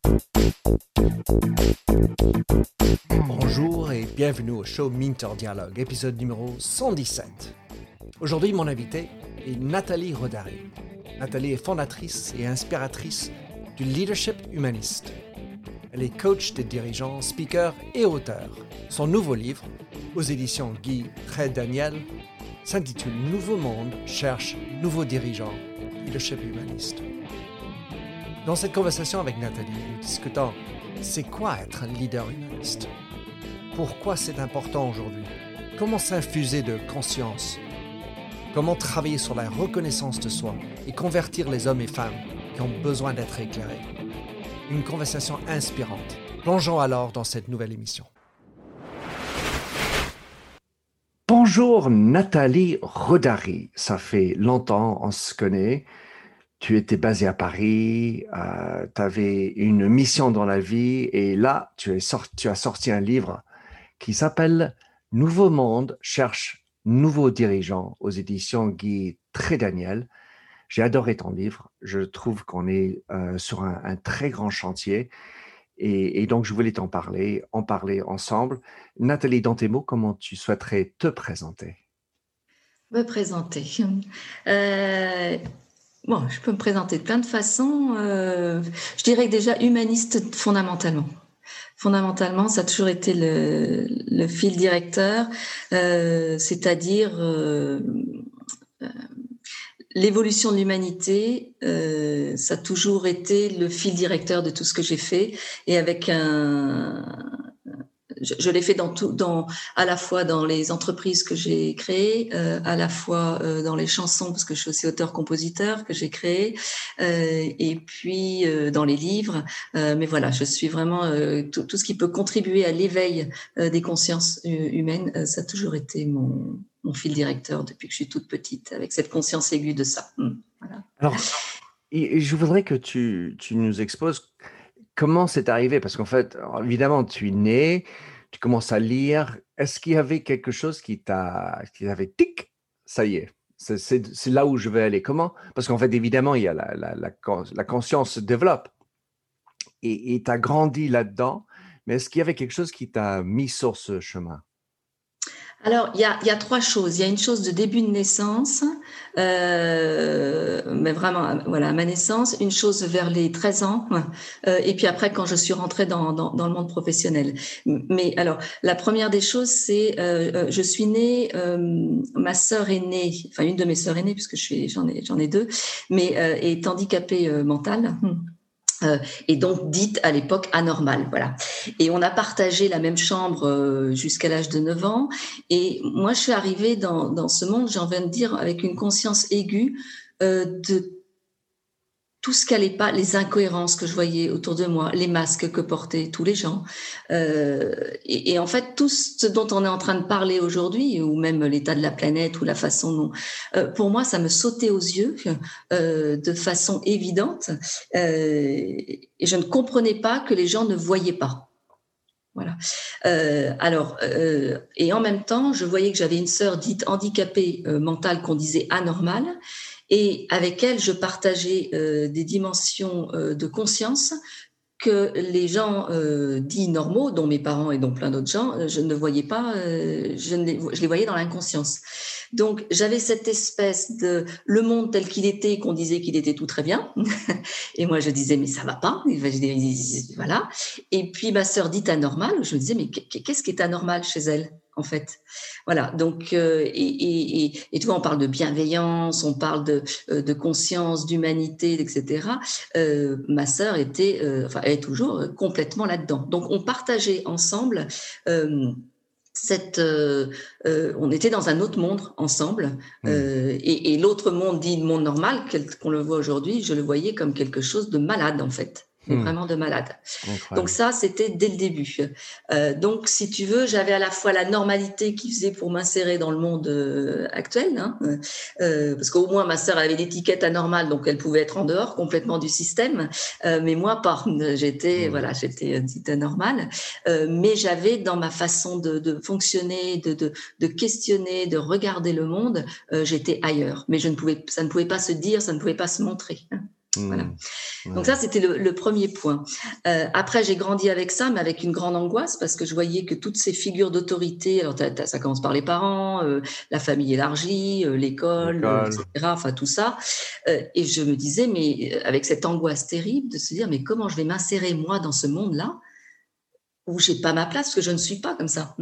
Bonjour et bienvenue au show Minter Dialogue, épisode numéro 117. Aujourd'hui, mon invité est Nathalie Rodari. Nathalie est fondatrice et inspiratrice du leadership humaniste. Elle est coach des dirigeants, speaker et auteur. Son nouveau livre, aux éditions Guy Trait-Daniel, s'intitule « Nouveau monde cherche nouveaux dirigeants, leadership humaniste ». Dans cette conversation avec Nathalie, nous discutons c'est quoi être un leader humaniste? Pourquoi c'est important aujourd'hui? Comment s'infuser de conscience? Comment travailler sur la reconnaissance de soi et convertir les hommes et femmes qui ont besoin d'être éclairés? Une conversation inspirante. Plongeons alors dans cette nouvelle émission. Bonjour Nathalie Rodari. Ça fait longtemps on se connaît. Tu étais basée à Paris, tu avais une mission dans la vie et là, tu as sorti un livre qui s'appelle « Nouveau monde cherche nouveaux dirigeants » aux éditions Guy Trait-Daniel. J'ai adoré ton livre. Je trouve qu'on est sur un très grand chantier et donc je voulais en parler ensemble. Nathalie, dans tes mots, comment tu souhaiterais te présenter? Me présenter. Bon, je peux me présenter de plein de façons. Je dirais que déjà humaniste fondamentalement. Fondamentalement, ça a toujours été le fil directeur, c'est-à-dire l'évolution de l'humanité. Ça a toujours été le fil directeur de tout ce que j'ai fait, et avec je l'ai fait à la fois dans les entreprises que j'ai créées, à la fois dans les chansons, parce que je suis aussi auteur-compositeur, que j'ai créé, et puis dans les livres. Mais voilà, je suis vraiment tout ce qui peut contribuer à l'éveil des consciences humaines. Ça a toujours été mon fil directeur depuis que je suis toute petite, avec cette conscience aiguë de ça. Voilà. Alors, et je voudrais que tu nous exposes comment c'est arrivé, parce qu'en fait, évidemment, tu es né, tu commences à lire. Est-ce qu'il y avait quelque chose qui avait tic, ça y est, c'est là où je vais aller. Comment? Parce qu'en fait, évidemment, il y a la conscience se développe et tu as grandi là-dedans, mais est-ce qu'il y avait quelque chose qui t'a mis sur ce chemin? Alors, il y a trois choses. Il y a une chose de début de naissance, mais vraiment, voilà, à ma naissance, une chose vers les 13 ans, et puis après, quand je suis rentrée dans le monde professionnel. Mais alors, la première des choses, c'est, je suis née, ma sœur aînée, enfin une de mes sœurs aînées, puisque j'en ai deux, mais est handicapée mentale. Et donc dite à l'époque anormale, voilà. Et on a partagé la même chambre jusqu'à l'âge de 9 ans. Et moi, je suis arrivée dans ce monde, j'ai envie de dire, avec une conscience aiguë de tout ce qui n'allait pas, les incohérences que je voyais autour de moi, les masques que portaient tous les gens. Et en fait, tout ce dont on est en train de parler aujourd'hui, ou même l'état de la planète, ou la façon dont... pour moi, ça me sautait aux yeux de façon évidente. Et je ne comprenais pas que les gens ne voyaient pas. Voilà. Et en même temps, je voyais que j'avais une sœur dite handicapée mentale qu'on disait anormale. Et avec elle, je partageais des dimensions de conscience que les gens dits normaux, dont mes parents et dont plein d'autres gens, je ne voyais pas, je les voyais dans l'inconscience. Donc, j'avais cette espèce de le monde tel qu'il était, qu'on disait qu'il était tout très bien. Et moi, je disais, mais ça va pas. Voilà. Et puis, ma sœur dit anormale. Je me disais, mais qu'est-ce qui est anormal chez elle, en fait? Voilà. Donc, et tu vois, on parle de bienveillance, on parle de conscience, d'humanité, etc. Ma sœur était, elle est toujours complètement là-dedans. Donc, on partageait ensemble on était dans un autre monde ensemble, et l'autre monde dit monde normal, qu'on le voit aujourd'hui, je le voyais comme quelque chose de malade en fait. Vraiment de malade. Incroyable. Donc ça, c'était dès le début. Donc, si tu veux, j'avais à la fois la normalité qui faisait pour m'insérer dans le monde actuel, hein, parce qu'au moins ma sœur avait l'étiquette anormale, donc elle pouvait être en dehors complètement du système, mais moi pas. J'étais dite anormale, mais j'avais dans ma façon de fonctionner, de questionner, de regarder le monde, j'étais ailleurs. Mais ça ne pouvait pas se dire, ça ne pouvait pas se montrer. Voilà. Hmm. Donc Ouais. ça, c'était le premier point. Après, j'ai grandi avec ça, mais avec une grande angoisse, parce que je voyais que toutes ces figures d'autorité, alors ça commence par les parents, la famille élargie, l'école, L'école. etc., enfin tout ça. Et je me disais, mais avec cette angoisse terrible de se dire, mais comment je vais m'insérer, moi, dans ce monde-là, où j'ai pas ma place, parce que je ne suis pas comme ça.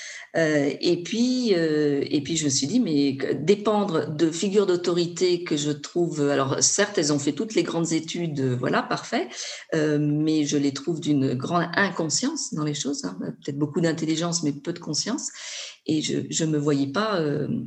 Et puis je me suis dit, mais dépendre de figures d'autorité que je trouve, alors certes, elles ont fait toutes les grandes études, voilà, parfait, mais je les trouve d'une grande inconscience dans les choses, hein, peut-être beaucoup d'intelligence, mais peu de conscience. Et je me voyais pas.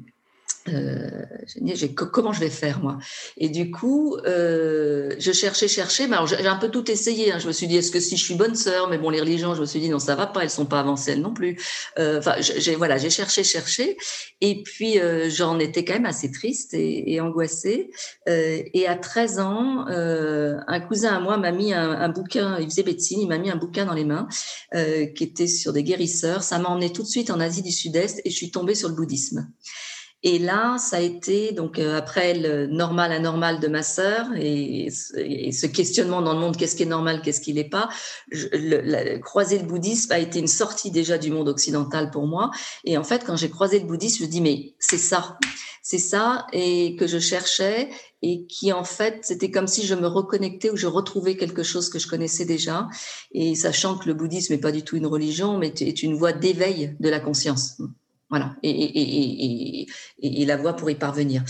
Comment je vais faire moi? Et du coup, je cherchais, mais alors j'ai un peu tout essayé, hein. Je me suis dit: «Est-ce que si je suis bonne sœur?» Mais bon, les religions, je me suis dit: «Non, ça va pas, elles sont pas avancées elles non plus». Enfin, j'ai cherché et puis, j'en étais quand même assez triste et angoissée, et à 13 ans, un cousin à moi m'a mis un bouquin, il faisait médecine, il m'a mis un bouquin dans les mains, qui était sur des guérisseurs. Ça m'a emmenée tout de suite en Asie du Sud-Est et je suis tombée sur le bouddhisme. Et là, ça a été donc après le normal, anormal de ma sœur et ce questionnement dans le monde, qu'est-ce qui est normal, qu'est-ce qui l'est pas. Croiser le bouddhisme a été une sortie déjà du monde occidental pour moi. Et en fait, quand j'ai croisé le bouddhisme, je me dis mais c'est ça et que je cherchais et qui en fait, c'était comme si je me reconnectais ou je retrouvais quelque chose que je connaissais déjà. Et sachant que le bouddhisme n'est pas du tout une religion, mais est une voie d'éveil de la conscience. Voilà, et la voie pour y parvenir.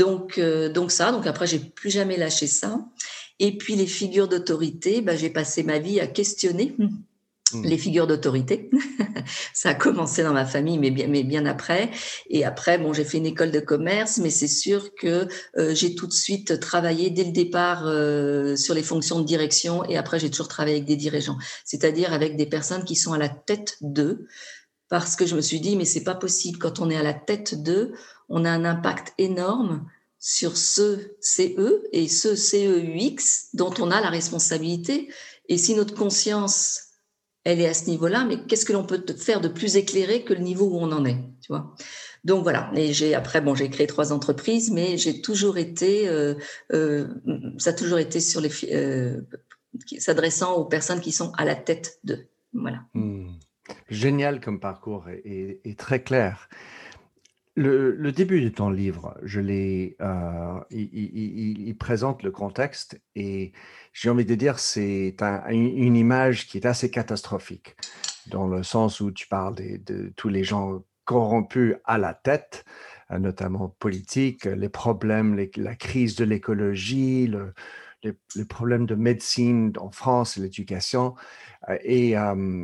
Donc après, j'ai plus jamais lâché ça. Et puis les figures d'autorité, bah, j'ai passé ma vie à questionner Hmm. les figures d'autorité. Ça a commencé dans ma famille, mais bien après. Et après, bon, j'ai fait une école de commerce, mais c'est sûr que j'ai tout de suite travaillé dès le départ sur les fonctions de direction. Et après, j'ai toujours travaillé avec des dirigeants, c'est-à-dire avec des personnes qui sont à la tête d'eux. Parce que je me suis dit, mais c'est pas possible. Quand on est à la tête d'eux, on a un impact énorme sur ce CE et ce CEUX dont on a la responsabilité. Et si notre conscience, elle est à ce niveau-là, mais qu'est-ce que l'on peut faire de plus éclairé que le niveau où on en est, tu vois? Donc voilà. Et après, bon, j'ai créé 3 entreprises, mais j'ai toujours été, ça a toujours été sur s'adressant aux personnes qui sont à la tête d'eux. Voilà. Hmm. Génial comme parcours et très clair. Le début de ton livre, il présente le contexte et j'ai envie de dire c'est une image qui est assez catastrophique dans le sens où tu parles de tous les gens corrompus à la tête, notamment politiques, les problèmes, la crise de l'écologie, les problèmes de médecine en France, l'éducation. Et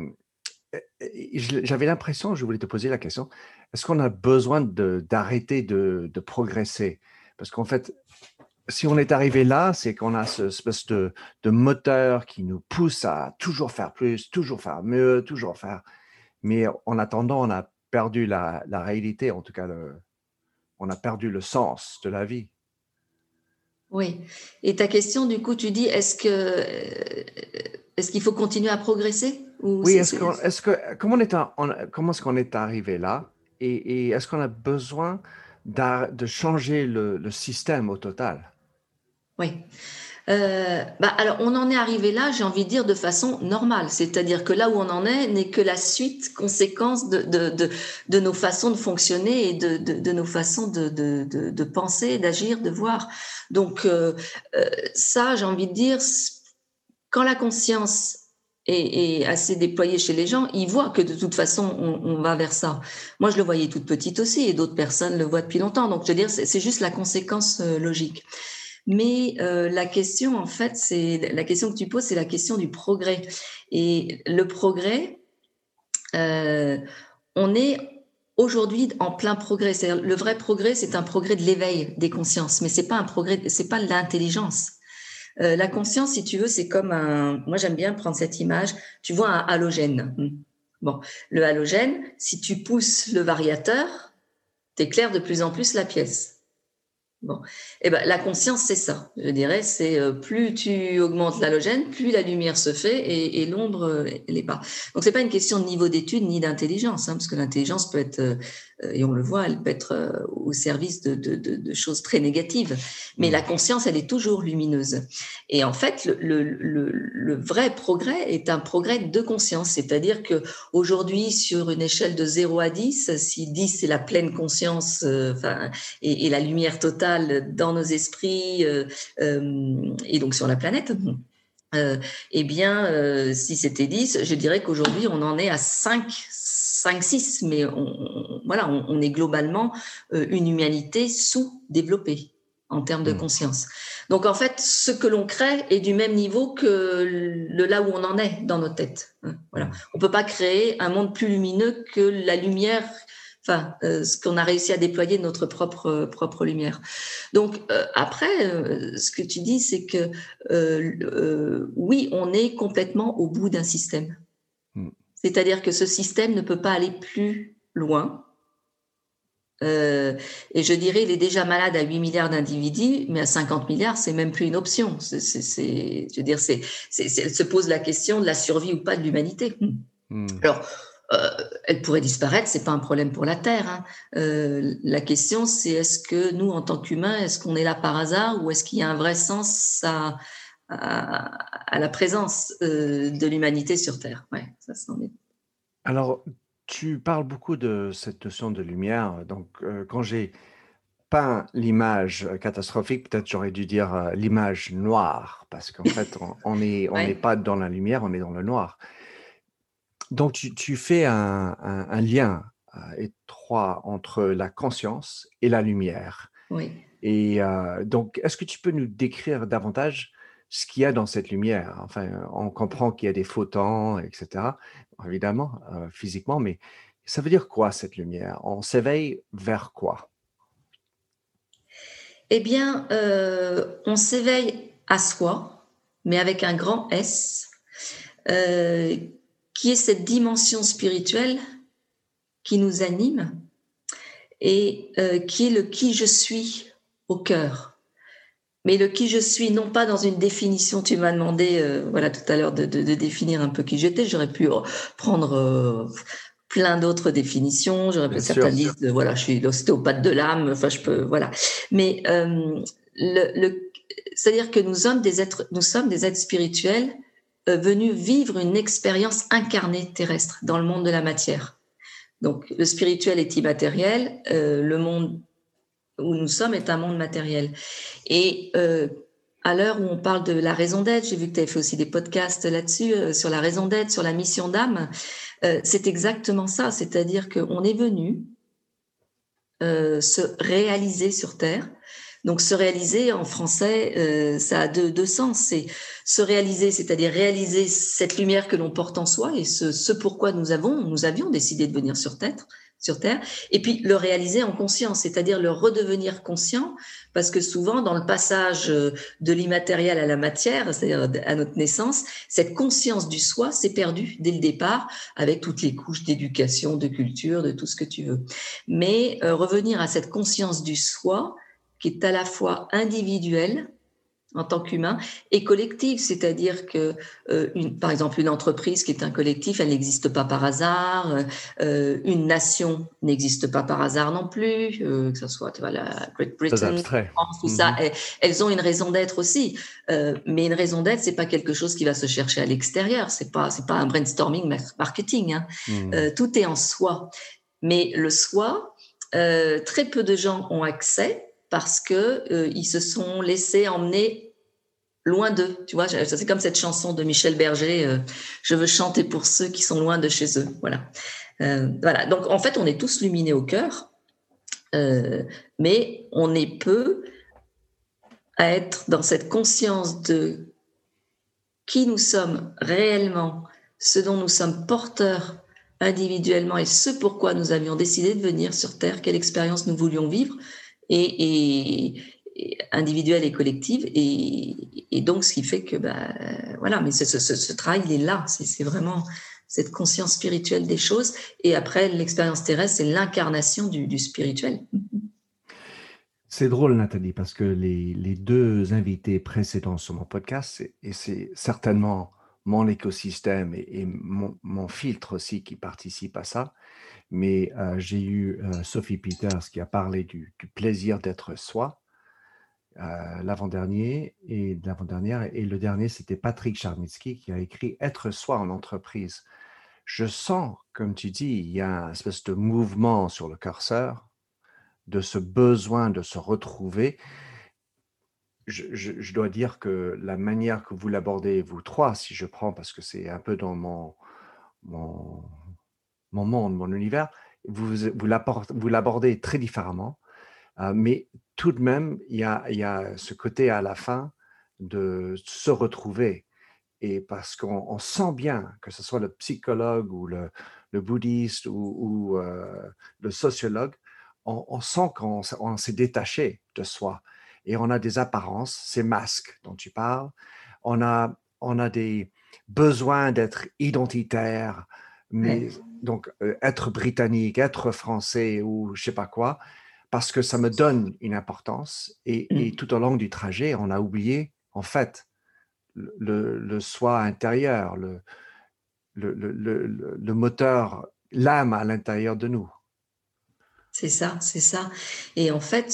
j'avais l'impression, je voulais te poser la question, est-ce qu'on a besoin d'arrêter de progresser? Parce qu'en fait, si on est arrivé là, c'est qu'on a ce espèce de moteur qui nous pousse à toujours faire plus, toujours faire mieux, toujours faire. Mais en attendant, on a perdu la réalité, en tout cas, on a perdu le sens de la vie. Oui. Et ta question, du coup, tu dis, est-ce qu'il faut continuer à progresser ou Oui, comment est-ce qu'on est arrivé là? Et est-ce qu'on a besoin de changer le système au total? Oui. Bah, alors, on en est arrivé là, j'ai envie de dire, de façon normale. C'est-à-dire que là où on en est n'est que la suite, conséquence de nos façons de fonctionner et de nos façons de penser, d'agir, de voir. Donc, ça, j'ai envie de dire, quand la conscience est assez déployée chez les gens, ils voient que de toute façon, on va vers ça. Moi, je le voyais toute petite aussi, et d'autres personnes le voient depuis longtemps. Donc, je veux dire, c'est juste la conséquence logique. Mais la question, en fait, c'est la question que tu poses, c'est la question du progrès. Et le progrès, euh, on est aujourd'hui en plein progrès. C'est-à-dire, le vrai progrès, c'est un progrès de l'éveil des consciences, mais c'est pas un progrès, c'est pas de l'intelligence. La conscience, si tu veux, c'est comme un. Moi, j'aime bien prendre cette image. Tu vois un halogène. Bon, le halogène, si tu pousses le variateur, t'éclaires de plus en plus la pièce. Bon, eh ben la conscience, c'est ça. Je dirais, c'est plus tu augmentes l'halogène, plus la lumière se fait et l'ombre, elle est pas. Donc c'est pas une question de niveau d'étude ni d'intelligence, hein, parce que l'intelligence peut être et on le voit, elle peut être au service de choses très négatives. Mais la conscience, elle est toujours lumineuse. Et en fait, le vrai progrès est un progrès de conscience. C'est-à-dire qu'aujourd'hui, sur une échelle de 0 à 10, si 10 c'est la pleine conscience et la lumière totale dans nos esprits et donc sur la planète, si c'était 10, je dirais qu'aujourd'hui, on en est à 6, mais on est globalement une humanité sous-développée en termes de conscience. Donc, en fait, ce que l'on crée est du même niveau que là où on en est dans nos têtes. Voilà. On ne peut pas créer un monde plus lumineux que la lumière, ce qu'on a réussi à déployer de notre propre lumière. Donc, après, ce que tu dis, c'est que oui, on est complètement au bout d'un système. C'est-à-dire que ce système ne peut pas aller plus loin. Et je dirais, il est déjà malade à 8 milliards d'individus, mais à 50 milliards, c'est même plus une option. Elle se pose la question de la survie ou pas de l'humanité. Alors, elle pourrait disparaître, c'est pas un problème pour la Terre. La question, c'est est-ce que nous, en tant qu'humains, est-ce qu'on est là par hasard ou est-ce qu'il y a un vrai sens à la présence de l'humanité sur Terre? Ouais, ça c'en est. Alors, tu parles beaucoup de cette notion de lumière. Donc, quand j'ai peint l'image catastrophique, peut-être j'aurais dû dire l'image noire, parce qu'en fait, on n'est Ouais. pas dans la lumière, on est dans le noir. Donc, tu fais un lien étroit entre la conscience et la lumière. Oui. Et donc, est-ce que tu peux nous décrire davantage ce qu'il y a dans cette lumière? Enfin, on comprend qu'il y a des photons, etc., évidemment, physiquement, mais ça veut dire quoi cette lumière? On s'éveille vers quoi? Eh bien, on s'éveille à soi, mais avec un grand S, qui est cette dimension spirituelle qui nous anime et qui est le qui je suis au cœur. Mais le qui je suis, non pas dans une définition, tu m'as demandé tout à l'heure de définir un peu qui j'étais, j'aurais pu prendre plein d'autres définitions, Bien sûr. certains disent je suis l'ostéopathe de l'âme, enfin je peux, voilà. Mais c'est-à-dire que nous sommes des êtres spirituels venus vivre une expérience incarnée terrestre dans le monde de la matière. Donc le spirituel est immatériel, le monde où nous sommes est un monde matériel. Et à l'heure où on parle de la raison d'être, j'ai vu que tu avais fait aussi des podcasts là-dessus, sur la raison d'être, sur la mission d'âme, c'est exactement ça, c'est-à-dire qu'on est venu se réaliser sur Terre. Donc se réaliser en français, ça a deux sens. C'est se réaliser, c'est-à-dire réaliser cette lumière que l'on porte en soi et ce pourquoi nous avions décidé de venir sur Terre, et puis le réaliser en conscience, c'est-à-dire le redevenir conscient, parce que souvent dans le passage de l'immatériel à la matière, c'est-à-dire à notre naissance, cette conscience du soi s'est perdue dès le départ avec toutes les couches d'éducation, de culture, de tout ce que tu veux. Mais revenir à cette conscience du soi qui est à la fois individuelle en tant qu'humain et collective, c'est-à-dire que par exemple une entreprise qui est un collectif, elle n'existe pas par hasard, une nation n'existe pas par hasard non plus, que ce soit la Great Très Britain, abstrait. France, tout ça, elles ont une raison d'être aussi, mais une raison d'être, c'est pas quelque chose qui va se chercher à l'extérieur, c'est pas un brainstorming marketing, tout est en soi, mais le soi, très peu de gens ont accès parce que ils se sont laissés emmener loin d'eux. Tu vois, c'est comme cette chanson de Michel Berger, je veux chanter pour ceux qui sont loin de chez eux. Voilà. Voilà. Donc en fait, on est tous lumineux au cœur, mais on est peu à être dans cette conscience de qui nous sommes réellement, ce dont nous sommes porteurs individuellement et ce pourquoi nous avions décidé de venir sur Terre, quelle expérience nous voulions vivre, et individuelle et collective, et donc ce qui fait que voilà, mais ce travail il est là, c'est vraiment cette conscience spirituelle des choses, et après l'expérience terrestre c'est l'incarnation du spirituel. C'est drôle, Nathalie, parce que les deux invités précédents sur mon podcast, et c'est certainement mon écosystème et mon filtre aussi qui participe à ça. Mais j'ai eu Sophie Peters qui a parlé du plaisir d'être soi, l'avant-dernier et l'avant-dernière. Et le dernier, c'était Patrick Charnitsky qui a écrit Être soi en entreprise. Je sens, comme tu dis, il y a une espèce de mouvement sur le curseur, de ce besoin de se retrouver. Je dois dire que la manière que vous l'abordez, vous trois, si je prends, parce que c'est un peu dans mon, mon monde, mon univers, vous l'abordez très différemment, mais tout de même, il y a ce côté à la fin de se retrouver. Et parce qu'on sent bien, que ce soit le psychologue ou le bouddhiste ou le sociologue, on sent qu'on s'est détaché de soi. Et on a des apparences, ces masques dont tu parles. On a des besoins d'être identitaire, Ouais. mais donc être britannique, être français ou je sais pas quoi, parce que ça me donne une importance. Et Mm. tout au long du trajet, on a oublié, en fait, le soi intérieur, le moteur, l'âme à l'intérieur de nous. C'est ça, c'est ça. Et en fait,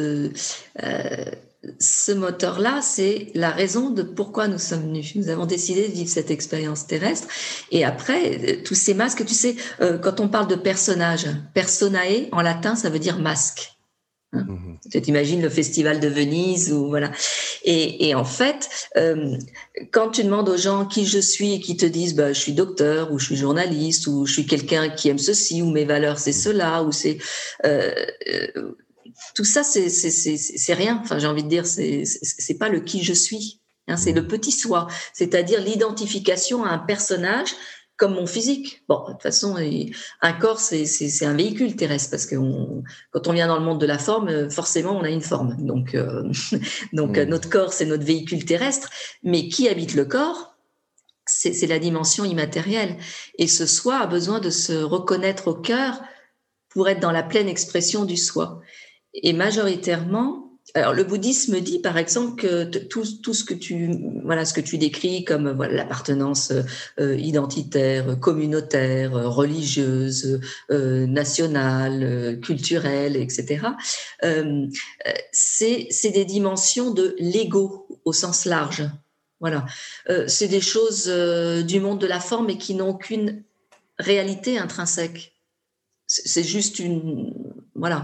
ce moteur-là, c'est la raison de pourquoi nous sommes venus. Nous avons décidé de vivre cette expérience terrestre. Et après, tous ces masques, tu sais, quand on parle de personnage, personae, en latin, ça veut dire masque. Hein. Mhm. Tu t'imagines le festival de Venise ou voilà. Et en fait, quand tu demandes aux gens qui je suis et qui te disent bah, je suis docteur ou je suis journaliste ou je suis quelqu'un qui aime ceci ou mes valeurs c'est cela ou c'est euh, euh, tout ça c'est rien. Enfin j'ai envie de dire c'est pas le qui je suis. Hein, c'est le Mhm. petit soi, c'est-à-dire l'identification à un personnage comme mon physique. Bon, de toute façon, un corps, c'est un véhicule terrestre parce que quand on vient dans le monde de la forme, forcément, on a une forme. Donc Mhm. notre corps, c'est notre véhicule terrestre. Mais qui habite le corps? C'est la dimension immatérielle. Et ce soi a besoin de se reconnaître au cœur pour être dans la pleine expression du soi. Et majoritairement, alors le bouddhisme dit par exemple que tout ce que ce que tu décris comme voilà l'appartenance identitaire, communautaire, religieuse, nationale, culturelle, etc. Euh, c'est des dimensions de l'ego au sens large. Voilà, c'est des choses du monde de la forme et qui n'ont qu'une réalité intrinsèque. C'est juste une voilà,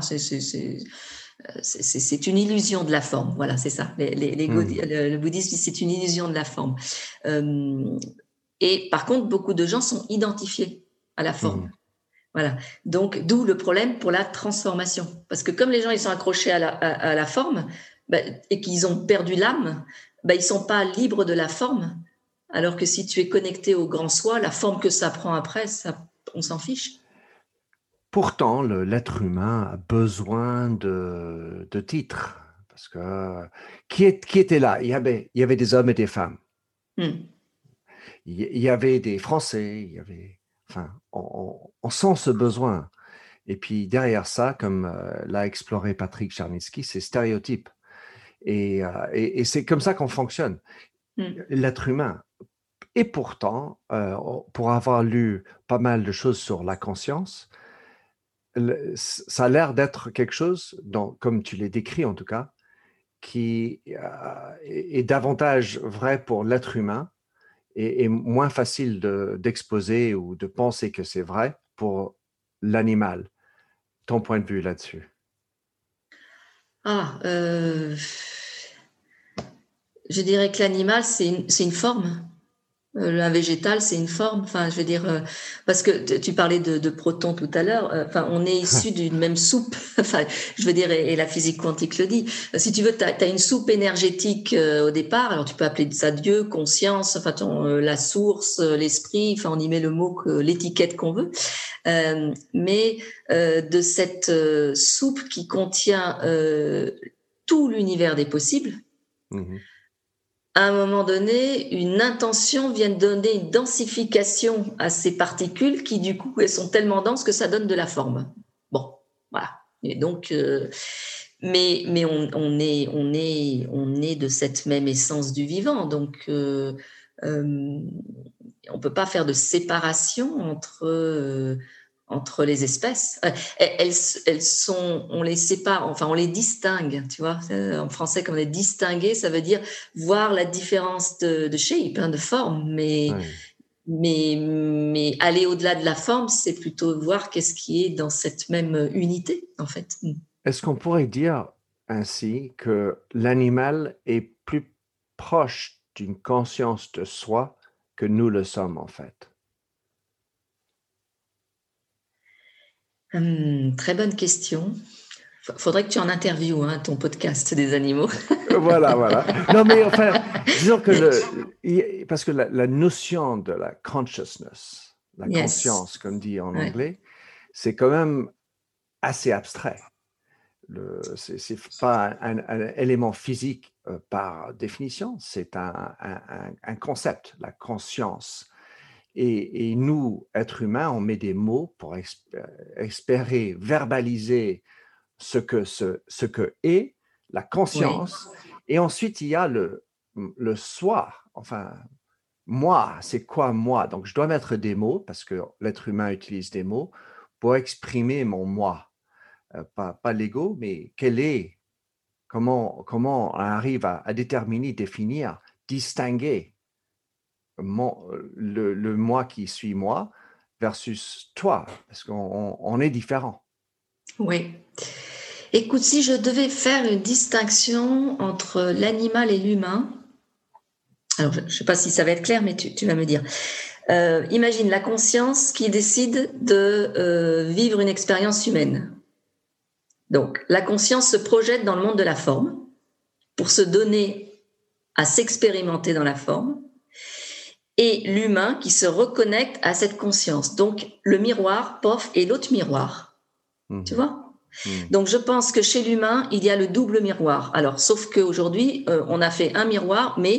c'est une illusion de la forme. Voilà, c'est ça. Mhm. Le bouddhisme, c'est une illusion de la forme. Euh, et par contre, beaucoup de gens sont identifiés à la forme. Mhm. Voilà. Donc, d'où le problème pour la transformation. Parce que comme les gens ils sont accrochés à la forme et qu'ils ont perdu l'âme, ils ne sont pas libres de la forme. Alors que si tu es connecté au grand soi, la forme que ça prend après, ça, on s'en fiche. Pourtant, l'être humain a besoin de titres. Parce que qui était là? Il y avait des hommes et des femmes. Hmm. Il y avait des Français. Enfin, on sent ce besoin. Et puis derrière ça, comme l'a exploré Patrick Charnitsky, c'est stéréotype. Et c'est comme ça qu'on fonctionne, Hmm. l'être humain. Et pourtant, pour avoir lu pas mal de choses sur la conscience, ça a l'air d'être quelque chose, comme tu l'as décrit en tout cas, qui est davantage vrai pour l'être humain et moins facile d'exposer ou de penser que c'est vrai pour l'animal. Ton point de vue là-dessus? Ah, je dirais que l'animal, c'est une forme. Un végétal, c'est une forme. Enfin, je veux dire, parce que tu parlais de protons tout à l'heure. Enfin, on est issu d'une même soupe. Enfin, je veux dire, et la physique quantique le dit. Si tu veux, tu as une soupe énergétique au départ. Alors, tu peux appeler ça Dieu, conscience, enfin, la source, l'esprit. Enfin, on y met le mot, l'étiquette qu'on veut. Mais de cette soupe qui contient tout l'univers des possibles Mhm. à un moment donné, une intention vient donner une densification à ces particules qui, du coup, elles sont tellement denses que ça donne de la forme. Bon, voilà. Et donc, mais on est de cette même essence du vivant. Donc, on peut pas faire de séparation entre les espèces. Elles sont, on les sépare, enfin on les distingue, tu vois. En français, comme on est distingué, ça veut dire voir la différence de shape, de forme, Oui. mais aller au-delà de la forme, c'est plutôt voir qu'est-ce qui est dans cette même unité, en fait. Est-ce qu'on pourrait dire ainsi que l'animal est plus proche d'une conscience de soi que nous le sommes en fait? Très bonne question. Faudrait que tu en interviewes ton podcast des animaux. Voilà, voilà. Non, mais enfin, disons que parce que la notion de la consciousness, la Yes. conscience, comme dit en Ouais. anglais, c'est quand même assez abstrait. C'est pas un élément physique par définition, c'est un concept, la conscience. Et nous, êtres humains, on met des mots pour espérer verbaliser ce que est la Oui. conscience. Et ensuite, il y a le soi. Enfin, moi, c'est quoi moi? Donc, je dois mettre des mots parce que l'être humain utilise des mots pour exprimer mon moi. Pas l'ego, mais comment on arrive à déterminer, définir, distinguer le moi qui suis moi versus toi, parce qu'on est différent. Oui. Écoute, si je devais faire une distinction entre l'animal et l'humain, alors je ne sais pas si ça va être clair, mais tu vas me dire. Imagine la conscience qui décide de vivre une expérience humaine. Donc, la conscience se projette dans le monde de la forme pour se donner à s'expérimenter dans la forme, et l'humain qui se reconnecte à cette conscience. Donc, le miroir, pof, et l'autre miroir. Tu Mhm. vois? Mhm. Donc, je pense que chez l'humain, il y a le double miroir. Alors, sauf qu'aujourd'hui, on a fait un miroir, mais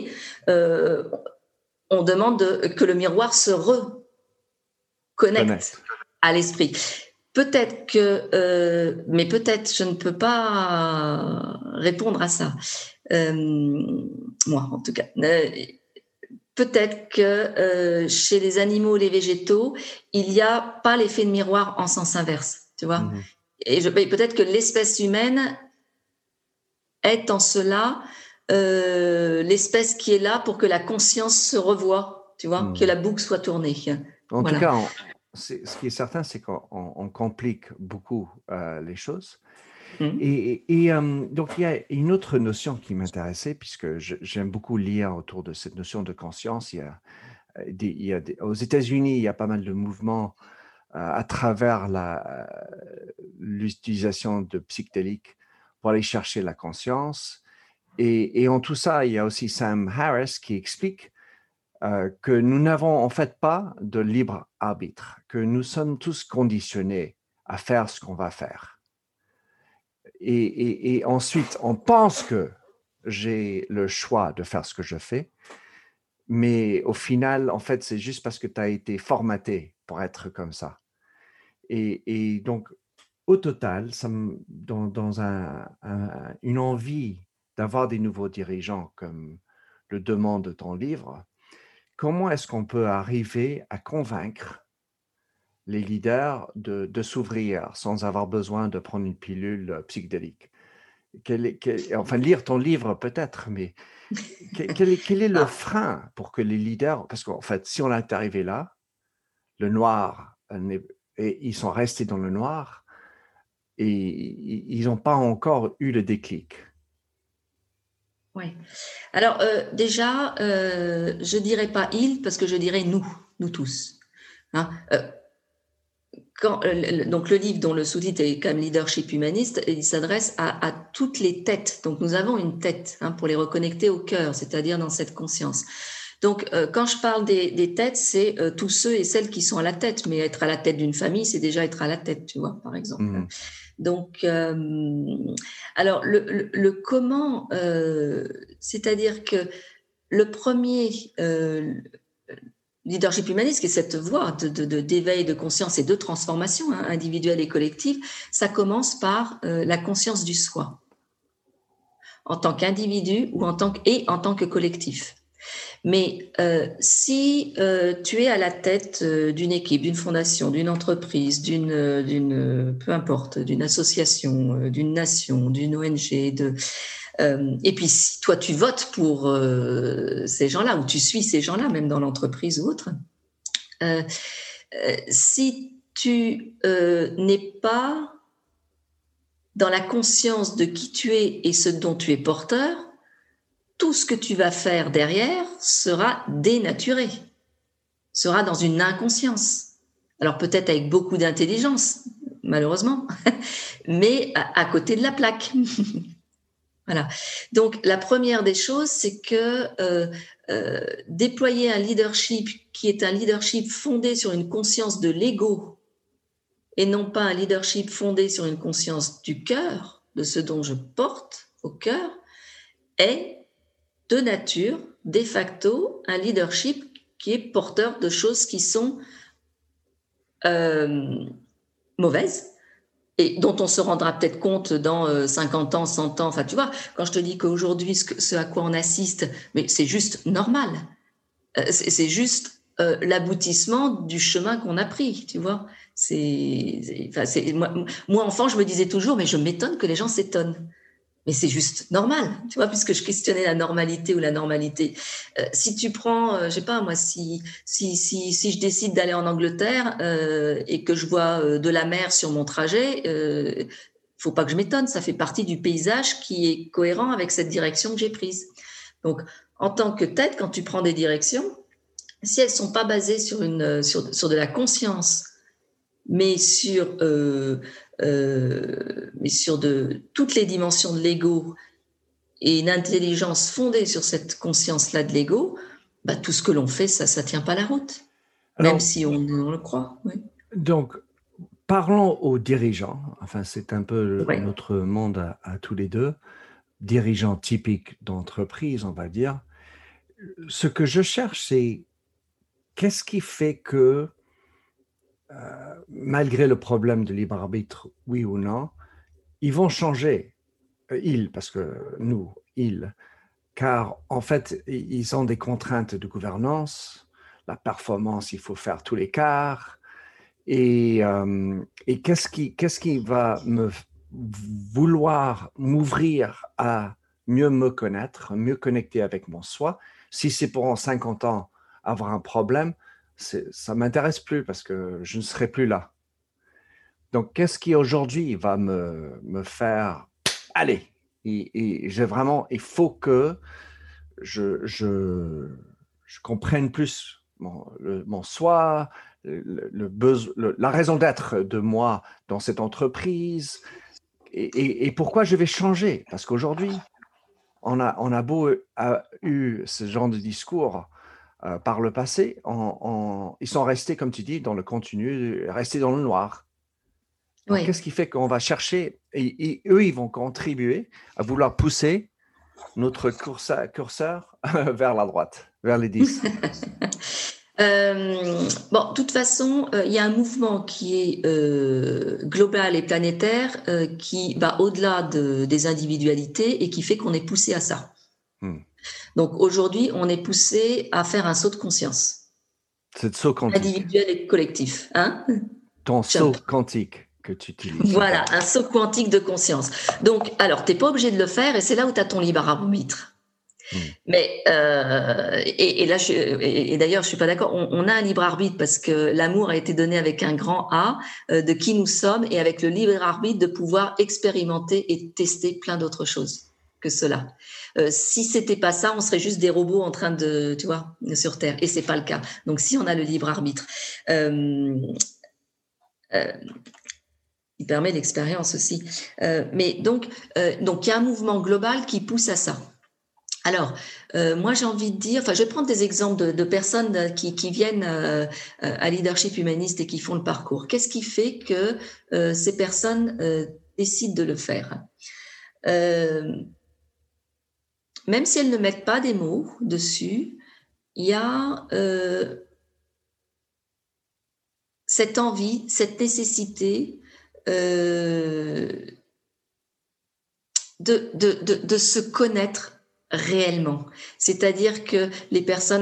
on demande que le miroir se reconnecte Connect. à l'esprit. Peut-être que, mais peut-être je ne peux pas répondre à ça. Moi, en tout cas. Peut-être que chez les animaux, les végétaux, il n'y a pas l'effet de miroir en sens inverse, tu vois. Mhm. Et peut-être que l'espèce humaine est en cela l'espèce qui est là pour que la conscience se revoie, tu vois, que Mhm. la boucle soit tournée. En tout Voilà. cas, ce qui est certain, c'est qu'on complique beaucoup les choses. Mm. Donc, il y a une autre notion qui m'intéressait, puisque j'aime beaucoup lire autour de cette notion de conscience. Aux États-Unis, il y a pas mal de mouvements à travers l'utilisation de psychédéliques pour aller chercher la conscience. Et en tout ça, il y a aussi Sam Harris qui explique que nous n'avons en fait pas de libre arbitre, que nous sommes tous conditionnés à faire ce qu'on va faire. Et ensuite, on pense que j'ai le choix de faire ce que je fais, mais au final, en fait, c'est juste parce que tu as été formaté pour être comme ça. Et donc, au total, dans une envie d'avoir des nouveaux dirigeants, comme le demande ton livre, comment est-ce qu'on peut arriver à convaincre les leaders de s'ouvrir sans avoir besoin de prendre une pilule psychédélique? Enfin, lire ton livre peut-être, mais quel est le Ah, frein pour que les leaders, parce qu'en fait, si on est arrivé là, le noir, et ils sont restés dans le noir, et ils n'ont pas encore eu le déclic. ouais. Alors déjà, je dirais pas il parce que je dirais nous tous. Hein. Donc le livre dont le sous-titre est comme Leadership humaniste, il s'adresse à toutes les têtes. Donc nous avons une tête pour les reconnecter au cœur, c'est-à-dire dans cette conscience. Donc quand je parle des têtes, c'est tous ceux et celles qui sont à la tête. Mais être à la tête d'une famille, c'est déjà être à la tête, tu vois, par exemple. Mhm. Donc, alors le comment, c'est-à-dire que le premier leadership humaniste, qui est cette voie d'éveil de conscience et de transformation individuelle et collective, ça commence par la conscience du soi, en tant qu'individu ou en tant que collectif. Mais si tu es à la tête d'une équipe, d'une fondation, d'une entreprise, peu importe, d'une association, d'une nation, d'une ONG, et puis si toi tu votes pour ces gens-là, ou tu suis ces gens-là, même dans l'entreprise ou autre, si tu n'es pas dans la conscience de qui tu es et ce dont tu es porteur, tout ce que tu vas faire derrière sera dénaturé, sera dans une inconscience. Alors peut-être avec beaucoup d'intelligence, malheureusement, mais à côté de la plaque. Voilà. Donc la première des choses, c'est que déployer un leadership qui est un leadership fondé sur une conscience de l'ego et non pas un leadership fondé sur une conscience du cœur, de ce dont je porte au cœur, est de nature, de facto, un leadership qui est porteur de choses qui sont mauvaises et dont on se rendra peut-être compte dans 50 ans, 100 ans. Enfin, tu vois, quand je te dis qu'aujourd'hui, ce à quoi on assiste, mais c'est juste normal. C'est juste l'aboutissement du chemin qu'on a pris, tu vois. Moi, enfant, je me disais toujours, mais je m'étonne que les gens s'étonnent. Mais c'est juste normal, tu vois, puisque je questionnais la normalité ou la normalité. Si tu prends, je sais pas moi, si je décide d'aller en Angleterre et que je vois de la mer sur mon trajet, faut pas que je m'étonne, ça fait partie du paysage qui est cohérent avec cette direction que j'ai prise. Donc, en tant que tête, quand tu prends des directions, si elles sont pas basées sur sur de la conscience, mais sur toutes les dimensions de l'ego et une intelligence fondée sur cette conscience-là de l'ego, bah, tout ce que l'on fait, ça tient pas la route, même Alors, si on le croit. Oui. donc, parlons aux dirigeants. Enfin, c'est un peu Ouais. notre monde à tous les deux. Dirigeants typiques d'entreprise, on va dire. Ce que je cherche, c'est qu'est-ce qui fait que, malgré le problème de libre arbitre, oui ou non, ils vont changer. Ils, parce que nous, ils, car en fait, ils ont des contraintes de gouvernance, la performance, il faut faire tous les quarts. Et qu'est-ce qui va me vouloir m'ouvrir à mieux me connaître, mieux connecter avec mon soi? Si c'est pour en 50 ans avoir un problème, ça ne m'intéresse plus parce que je ne serai plus là. Donc, qu'est-ce qui aujourd'hui va me faire, allez, j'ai vraiment, il faut que je comprenne plus mon soi, la raison d'être de moi dans cette entreprise et pourquoi je vais changer. Parce qu'aujourd'hui, on a beau eu ce genre de discours par le passé, ils sont restés, comme tu dis, dans le continu, restés dans le noir. Donc, Oui. qu'est-ce qui fait qu'on va chercher, et eux, ils vont contribuer à vouloir pousser notre curseur vers la droite, vers les 10. Bon, de toute façon, il y a un mouvement qui est global et planétaire qui va au-delà des individualités et qui fait qu'on est poussé à ça. Donc aujourd'hui, on est poussé à faire un saut de conscience. C'est le saut quantique. Individuel et collectif. Hein? Ton saut Jump. quantique que tu utilises. Voilà, un saut quantique de conscience. Donc, alors, tu n'es pas obligé de le faire et c'est là où tu as ton libre arbitre. Mais et là, et d'ailleurs, je suis pas d'accord. On a un libre arbitre parce que l'amour a été donné avec un grand A de qui nous sommes et avec le libre arbitre de pouvoir expérimenter et tester plein d'autres choses que cela. Si c'était pas ça, on serait juste des robots en train de, tu vois, sur Terre. Et c'est pas le cas. Donc, si on a le libre arbitre, il permet l'expérience aussi. Mais donc, il y a un mouvement global qui pousse à ça. Alors, moi, j'ai envie de dire, enfin, je vais prendre des exemples de personnes qui viennent à Leadership Humaniste et qui font le parcours. Qu'est-ce qui fait que ces personnes décident de le faire? Même si elles ne mettent pas des mots dessus, il y a cette envie, cette nécessité de se connaître réellement. C'est-à-dire que les personnes,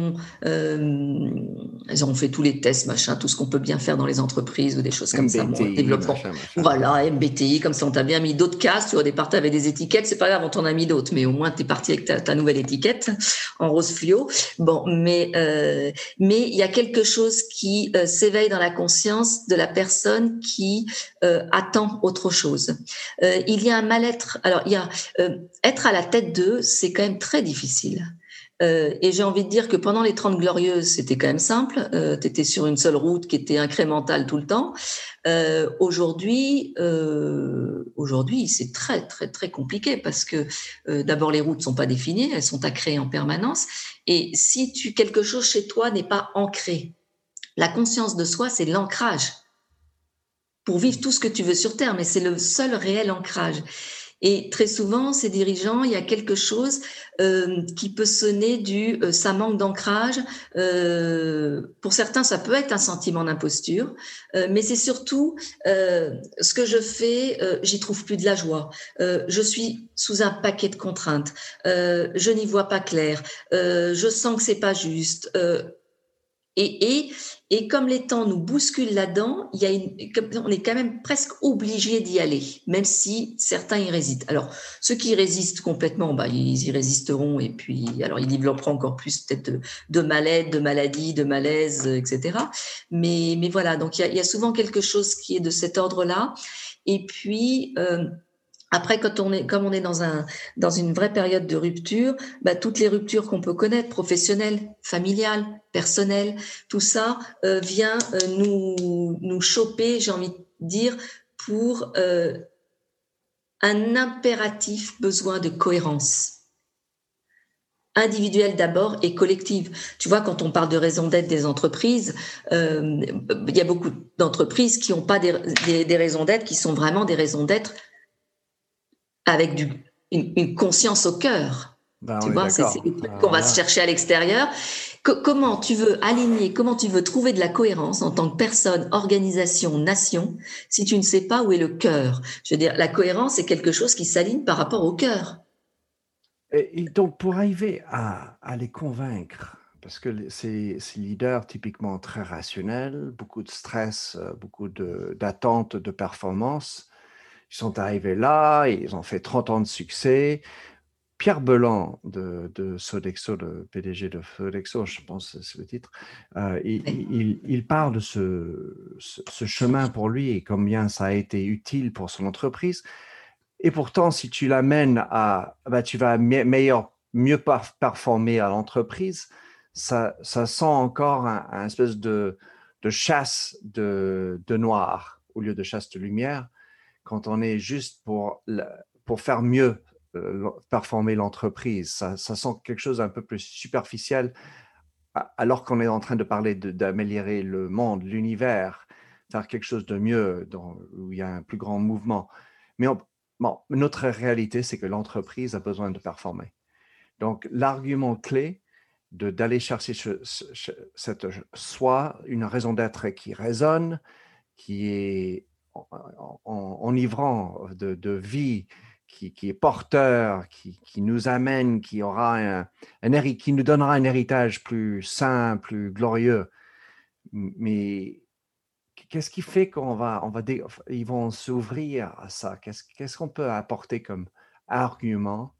elles auront fait tous les tests, machin, tout ce qu'on peut bien faire dans les entreprises ou des choses comme ça. Bon, MBTI, développement. machin, machin. Voilà, MBTI, comme ça, on t'a bien mis d'autres cases. Tu vois, au départ, tu avais des étiquettes. C'est pas grave, on t'en a mis d'autres, mais au moins, tu es parti avec ta nouvelle étiquette en rose fluo. Bon, mais il y a quelque chose qui s'éveille dans la conscience de la personne qui attend autre chose. Il y a un mal-être. Alors, il y a être à la tête d'eux, c'est quand même très difficile. Et j'ai envie de dire que pendant les 30 glorieuses, c'était quand même simple. Tu étais sur une seule route qui était incrémentale tout le temps. Aujourd'hui, c'est très, très, très compliqué parce que d'abord, les routes ne sont pas définies, elles sont à créer en permanence. Et si quelque chose chez toi n'est pas ancré, la conscience de soi, c'est l'ancrage pour vivre tout ce que tu veux sur Terre, mais c'est le seul réel ancrage. Et très souvent, ces dirigeants, il y a quelque chose qui peut sonner ça manque d'ancrage. Pour certains, ça peut être un sentiment d'imposture, mais c'est surtout ce que je fais, j'y trouve plus de la joie. Je suis sous un paquet de contraintes. Je n'y vois pas clair. Je sens que c'est pas juste. Et comme les temps nous bousculent là-dedans, on est quand même presque obligé d'y aller, même si certains y résistent. Alors, ceux qui y résistent complètement, ils y résisteront, et puis, alors, ils développeront encore plus peut-être de mal-être, de maladie, de malaise, etc. Mais voilà, donc il y a souvent quelque chose qui est de cet ordre-là. Et puis, après, comme on est dans une vraie période de rupture, toutes les ruptures qu'on peut connaître, professionnelles, familiales, personnelles, tout ça vient nous choper, j'ai envie de dire, pour un impératif besoin de cohérence. Individuelle d'abord et collective. Tu vois, quand on parle de raison d'être des entreprises, il y a beaucoup d'entreprises qui n'ont pas des raisons d'être, qui sont vraiment des raisons d'être avec une conscience au cœur. Tu On est vois, c'est d'accord. le truc qu'on va se chercher à l'extérieur. Comment tu veux aligner, comment tu veux trouver de la cohérence en tant que personne, organisation, nation, si tu ne sais pas où est le cœur? Je veux dire, la cohérence, c'est quelque chose qui s'aligne par rapport au cœur. Et donc, pour arriver à les convaincre, parce que ces leaders typiquement très rationnels, beaucoup de stress, beaucoup d'attentes, de performance, ils sont arrivés là, ils ont fait 30 ans de succès. Pierre Bellan de Sodexo, le PDG de Sodexo, je pense que c'est le titre, il parle de ce chemin pour lui et combien ça a été utile pour son entreprise. Et pourtant, si tu l'amènes tu vas mieux performer à l'entreprise, ça sent encore un espèce de chasse de noir au lieu de chasse de lumière, quand on est juste pour faire mieux performer l'entreprise. Ça sent quelque chose un peu plus superficiel, alors qu'on est en train de parler d'améliorer le monde, l'univers, faire quelque chose de mieux, où il y a un plus grand mouvement. Mais notre réalité, c'est que l'entreprise a besoin de performer. Donc, l'argument clé d'aller chercher cette soi, une raison d'être qui résonne, qui est enivrant de vie, qui est porteur, qui nous amène, qui nous donnera un héritage plus sain, plus glorieux. Mais qu'est-ce qui fait ils vont s'ouvrir à ça? Qu'est-ce qu'on peut apporter comme argument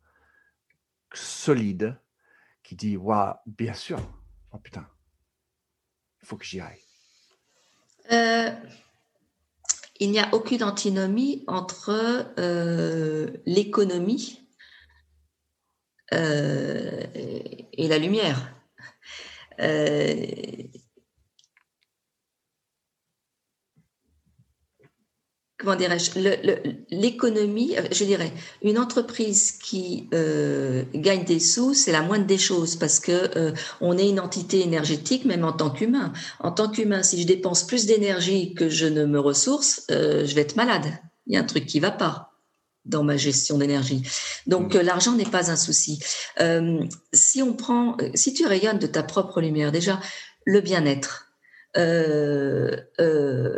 solide qui dit, bien sûr, oh putain, il faut que j'y aille. Il n'y a aucune antinomie entre l'économie et la lumière. Comment dirais-je, l'économie, je dirais, une entreprise qui gagne des sous, c'est la moindre des choses parce que on est une entité énergétique, même en tant qu'humain. En tant qu'humain, si je dépense plus d'énergie que je ne me ressource, je vais être malade. Il y a un truc qui va pas dans ma gestion d'énergie. Donc l'argent n'est pas un souci. Si tu rayonnes de ta propre lumière, déjà le bien-être.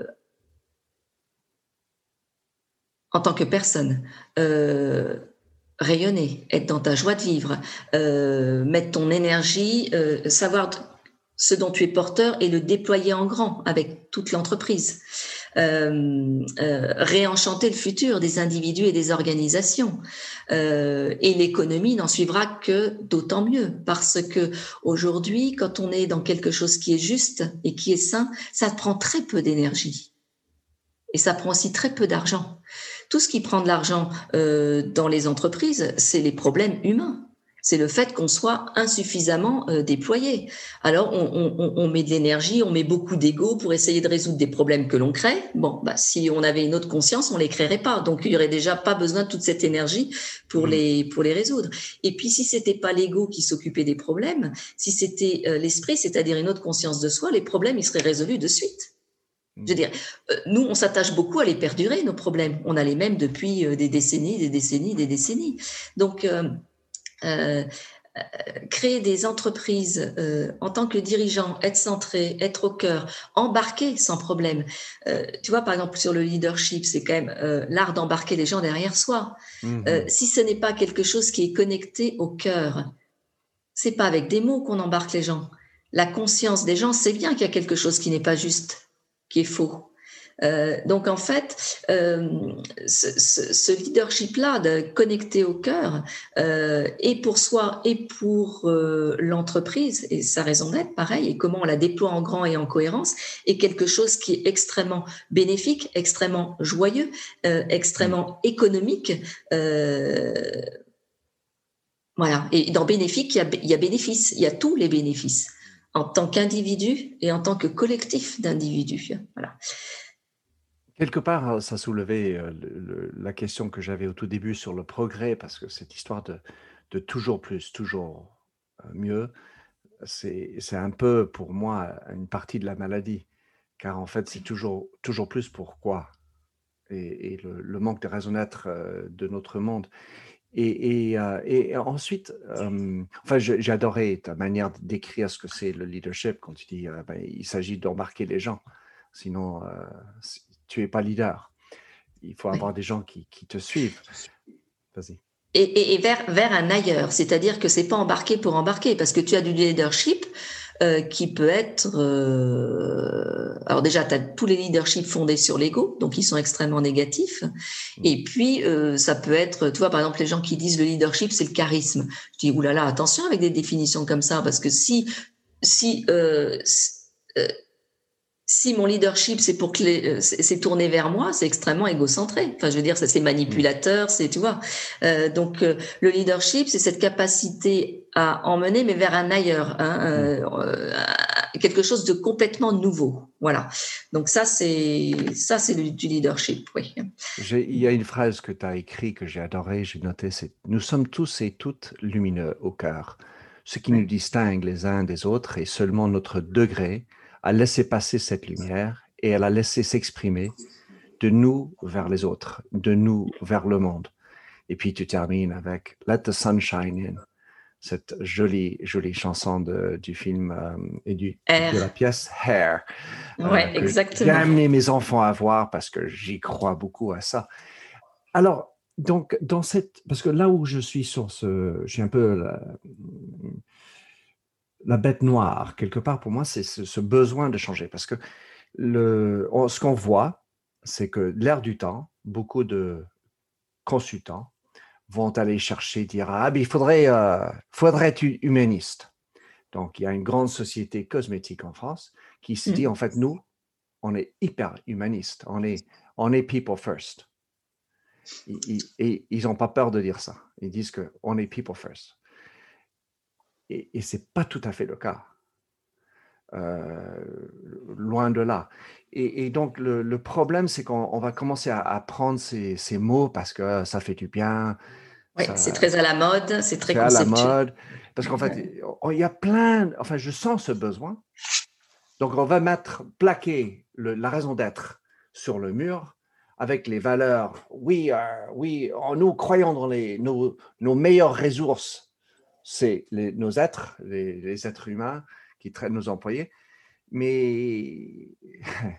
En tant que personne, rayonner, être dans ta joie de vivre, mettre ton énergie, savoir ce dont tu es porteur et le déployer en grand avec toute l'entreprise. Réenchanter le futur des individus et des organisations. Et l'économie n'en suivra que d'autant mieux, parce que aujourd'hui, quand on est dans quelque chose qui est juste et qui est sain, ça prend très peu d'énergie. Et ça prend aussi très peu d'argent. Tout ce qui prend de l'argent dans les entreprises, c'est les problèmes humains. C'est le fait qu'on soit insuffisamment déployé. Alors, on met de l'énergie, on met beaucoup d'ego pour essayer de résoudre des problèmes que l'on crée. Bon, bah, si on avait une autre conscience, on les créerait pas. Donc, il y aurait déjà pas besoin de toute cette énergie pour les résoudre. Et puis, si c'était pas l'ego qui s'occupait des problèmes, si c'était l'esprit, c'est-à-dire une autre conscience de soi, les problèmes, ils seraient résolus de suite. Je veux dire, nous, on s'attache beaucoup à les perdurer, nos problèmes. On a les mêmes depuis des décennies, des décennies, des décennies. Donc, créer des entreprises en tant que dirigeant, être centré, être au cœur, embarquer sans problème. Tu vois, par exemple, sur le leadership, c'est quand même l'art d'embarquer les gens derrière soi. Si ce n'est pas quelque chose qui est connecté au cœur, c'est pas avec des mots qu'on embarque les gens. La conscience des gens sait bien qu'il y a quelque chose qui n'est pas juste, qui est faux. Donc en fait, ce leadership-là, de connecter au cœur, et pour soi et pour l'entreprise, et sa raison d'être, pareil, et comment on la déploie en grand et en cohérence, est quelque chose qui est extrêmement bénéfique, extrêmement joyeux, extrêmement économique. Voilà. Et dans bénéfique, il y a bénéfice, il y a tous les bénéfices, en tant qu'individu et en tant que collectif d'individus. Voilà. Quelque part, ça soulevait la question que j'avais au tout début sur le progrès, parce que cette histoire de toujours plus, toujours mieux, c'est un peu pour moi une partie de la maladie, car en fait c'est toujours plus pourquoi, et le manque de raison d'être de notre monde. Et ensuite, enfin, j'ai adoré ta manière de décrire ce que c'est le leadership quand tu dis il s'agit d'embarquer les gens, sinon tu n'es pas leader. Il faut avoir des gens qui te suivent. Vas-y. Et vers un ailleurs, c'est-à-dire que c'est pas embarquer pour embarquer, parce que tu as du leadership qui peut être... alors déjà, tu as tous les leaderships fondés sur l'ego, donc ils sont extrêmement négatifs. Et puis, ça peut être, tu vois, par exemple, les gens qui disent le leadership, c'est le charisme. Je dis, oulala, attention avec des définitions comme ça, parce que si mon leadership c'est pour que c'est tourné vers moi, c'est extrêmement égocentré. Enfin, je veux dire, ça c'est manipulateur, c'est, tu vois. Donc le leadership, c'est cette capacité à emmener, mais vers un ailleurs, quelque chose de complètement nouveau. Voilà. Donc ça c'est du leadership, oui. Il y a une phrase que tu as écrite que j'ai adorée, j'ai noté, c'est « Nous sommes tous et toutes lumineux au cœur. Ce qui nous distingue les uns des autres est seulement notre degré à laisser passer cette lumière et à la laisser s'exprimer de nous vers les autres, de nous vers le monde. » Et puis tu termines avec « Let the sun shine in », cette jolie chanson du film et de la pièce Hair, Ouais, que j'ai exactement. amené mes enfants à voir parce que j'y crois beaucoup à ça. Alors, donc, parce que là où je suis je suis un peu la bête noire, quelque part pour moi, c'est ce besoin de changer. Parce que ce qu'on voit, c'est que l'air du temps, beaucoup de consultants vont aller chercher, dire il faudrait être humaniste. Donc, il y a une grande société cosmétique en France qui se dit, en fait, nous, on est hyper humaniste, on est people first. Et ils n'ont pas peur de dire ça. Ils disent qu'on est people first. Et ce n'est pas tout à fait le cas. Loin de là. Et donc, le problème, c'est qu'on va commencer à prendre ces mots parce que ça fait du bien. Oui, c'est très à la mode, c'est très à la conceptuel. mode. Parce qu'en fait, il y a enfin, je sens ce besoin. Donc, on va plaquer la raison d'être sur le mur avec les valeurs. Oui, nous croyons dans nos meilleures ressources. C'est nos êtres, les êtres humains qui traînent nos employés. Mais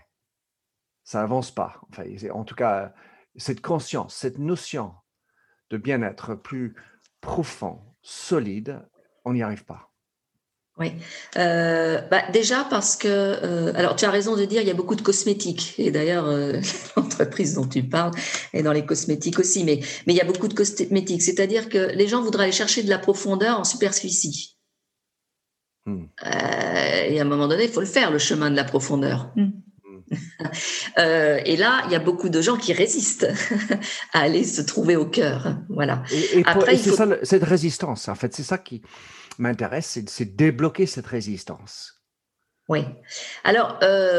ça n'avance pas. Enfin, en tout cas, cette conscience, cette notion de bien-être plus profond, solide, on n'y arrive pas. Oui. Déjà parce que, alors tu as raison de dire, il y a beaucoup de cosmétiques. Et d'ailleurs, l'entreprise dont tu parles est dans les cosmétiques aussi. Mais il y a beaucoup de cosmétiques. C'est-à-dire que les gens voudraient aller chercher de la profondeur en superficie. Hmm. Et à un moment donné, il faut le faire, le chemin de la profondeur. Et là, il y a beaucoup de gens qui résistent à aller se trouver au cœur. Voilà. Et c'est ça, cette résistance, en fait, c'est ça qui m'intéresse, c'est débloquer cette résistance. Oui. Alors,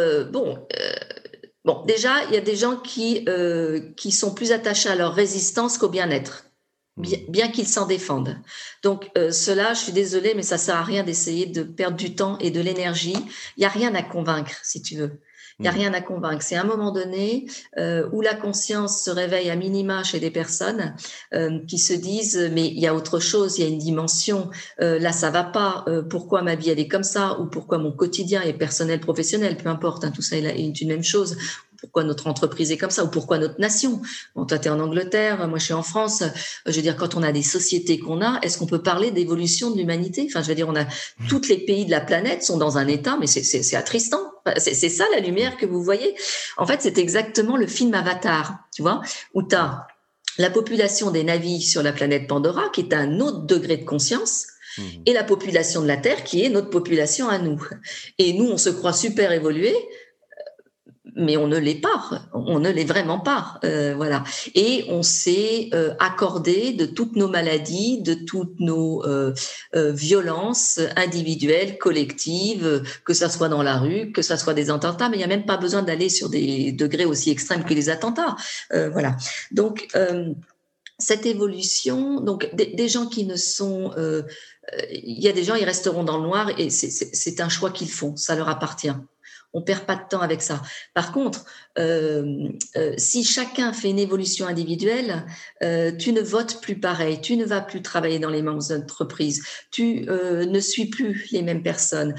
déjà, il y a des gens qui sont plus attachés à leur résistance qu'au bien-être, bien qu'ils s'en défendent. Donc, cela, je suis désolée, mais ça sert à rien d'essayer de perdre du temps et de l'énergie. Il n'y a rien à convaincre, si tu veux. Il n'y a rien à convaincre. C'est à un moment donné où la conscience se réveille à minima chez des personnes qui se disent mais il y a autre chose, il y a une dimension. Là, ça va pas. Pourquoi ma vie elle est comme ça ou pourquoi mon quotidien est personnel, professionnel, peu importe. Tout ça est une même chose. Pourquoi notre entreprise est comme ça ou pourquoi notre nation. Bon, toi, tu es en Angleterre, moi, je suis en France. Je veux dire, quand on a des sociétés qu'on a, est-ce qu'on peut parler d'évolution de l'humanité? Enfin, je veux dire, on a tous les pays de la planète sont dans un état, mais c'est attristant. C'est ça la lumière que vous voyez. En fait, c'est exactement le film Avatar, tu vois, où tu as la population des navis sur la planète Pandora, qui est à un autre degré de conscience, et la population de la Terre, qui est notre population à nous. Et nous, on se croit super évolués, mais on ne l'est pas, on ne l'est vraiment pas, voilà. Et on s'est accordé de toutes nos maladies, de toutes nos violences individuelles, collectives, que ça soit dans la rue, que ça soit des attentats, mais il n'y a même pas besoin d'aller sur des degrés aussi extrêmes que les attentats, voilà. Donc cette évolution, donc des gens qui ne sont, il y a des gens, ils resteront dans le noir et c'est un choix qu'ils font, ça leur appartient. On perd pas de temps avec ça. Par contre, si chacun fait une évolution individuelle, tu ne votes plus pareil, tu ne vas plus travailler dans les mêmes entreprises, tu ne suis plus les mêmes personnes,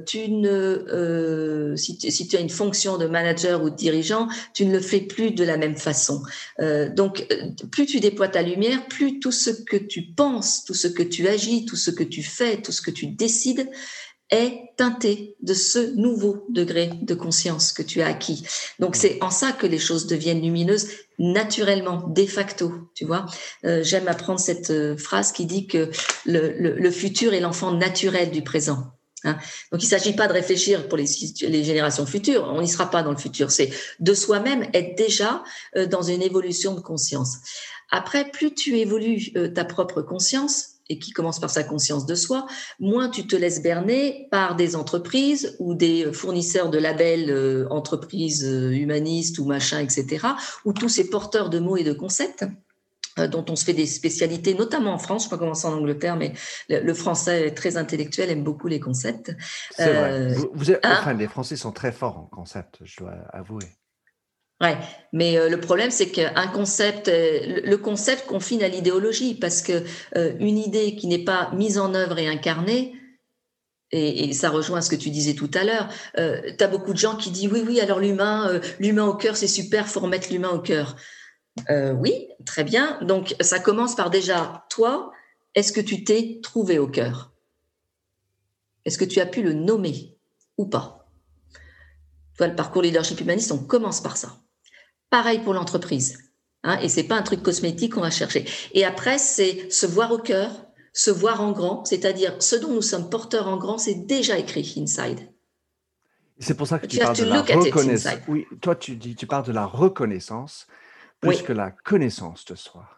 si tu as une fonction de manager ou de dirigeant, tu ne le fais plus de la même façon. Donc, plus tu déploies ta lumière, plus tout ce que tu penses, tout ce que tu agis, tout ce que tu fais, tout ce que tu décides, est teinté de ce nouveau degré de conscience que tu as acquis. Donc, c'est en ça que les choses deviennent lumineuses naturellement, de facto, tu vois. J'aime apprendre cette phrase qui dit que le futur est l'enfant naturel du présent. Hein. Donc, il ne s'agit pas de réfléchir pour les générations futures, on n'y sera pas dans le futur, c'est de soi-même être déjà dans une évolution de conscience. Après, plus tu évolues ta propre conscience, et qui commence par sa conscience de soi, moins tu te laisses berner par des entreprises ou des fournisseurs de labels entreprises humanistes ou machin, etc., ou tous ces porteurs de mots et de concepts dont on se fait des spécialités, notamment en France, je ne sais pas comment c'est en Angleterre, mais le français est très intellectuel, aime beaucoup les concepts. C'est vrai. Enfin, les Français sont très forts en concept, je dois avouer. Ouais, mais le problème c'est qu'un concept, le concept confine à l'idéologie parce que une idée qui n'est pas mise en œuvre et incarnée, et ça rejoint ce que tu disais tout à l'heure, tu as beaucoup de gens qui disent oui, alors l'humain au cœur c'est super, faut remettre l'humain au cœur. Oui, très bien. Donc ça commence par déjà, toi, est-ce que tu t'es trouvé au cœur? Est-ce que tu as pu le nommer ou pas? Tu vois, le parcours leadership humaniste, on commence par ça. Pareil pour l'entreprise. Hein, et c'est pas un truc cosmétique qu'on va chercher. Et après, c'est se voir au cœur, se voir en grand, c'est-à-dire ce dont nous sommes porteurs en grand, c'est déjà écrit inside. C'est pour ça que tu parles de la reconnaissance. Oui, toi, tu parles de la reconnaissance plus que la connaissance de soi.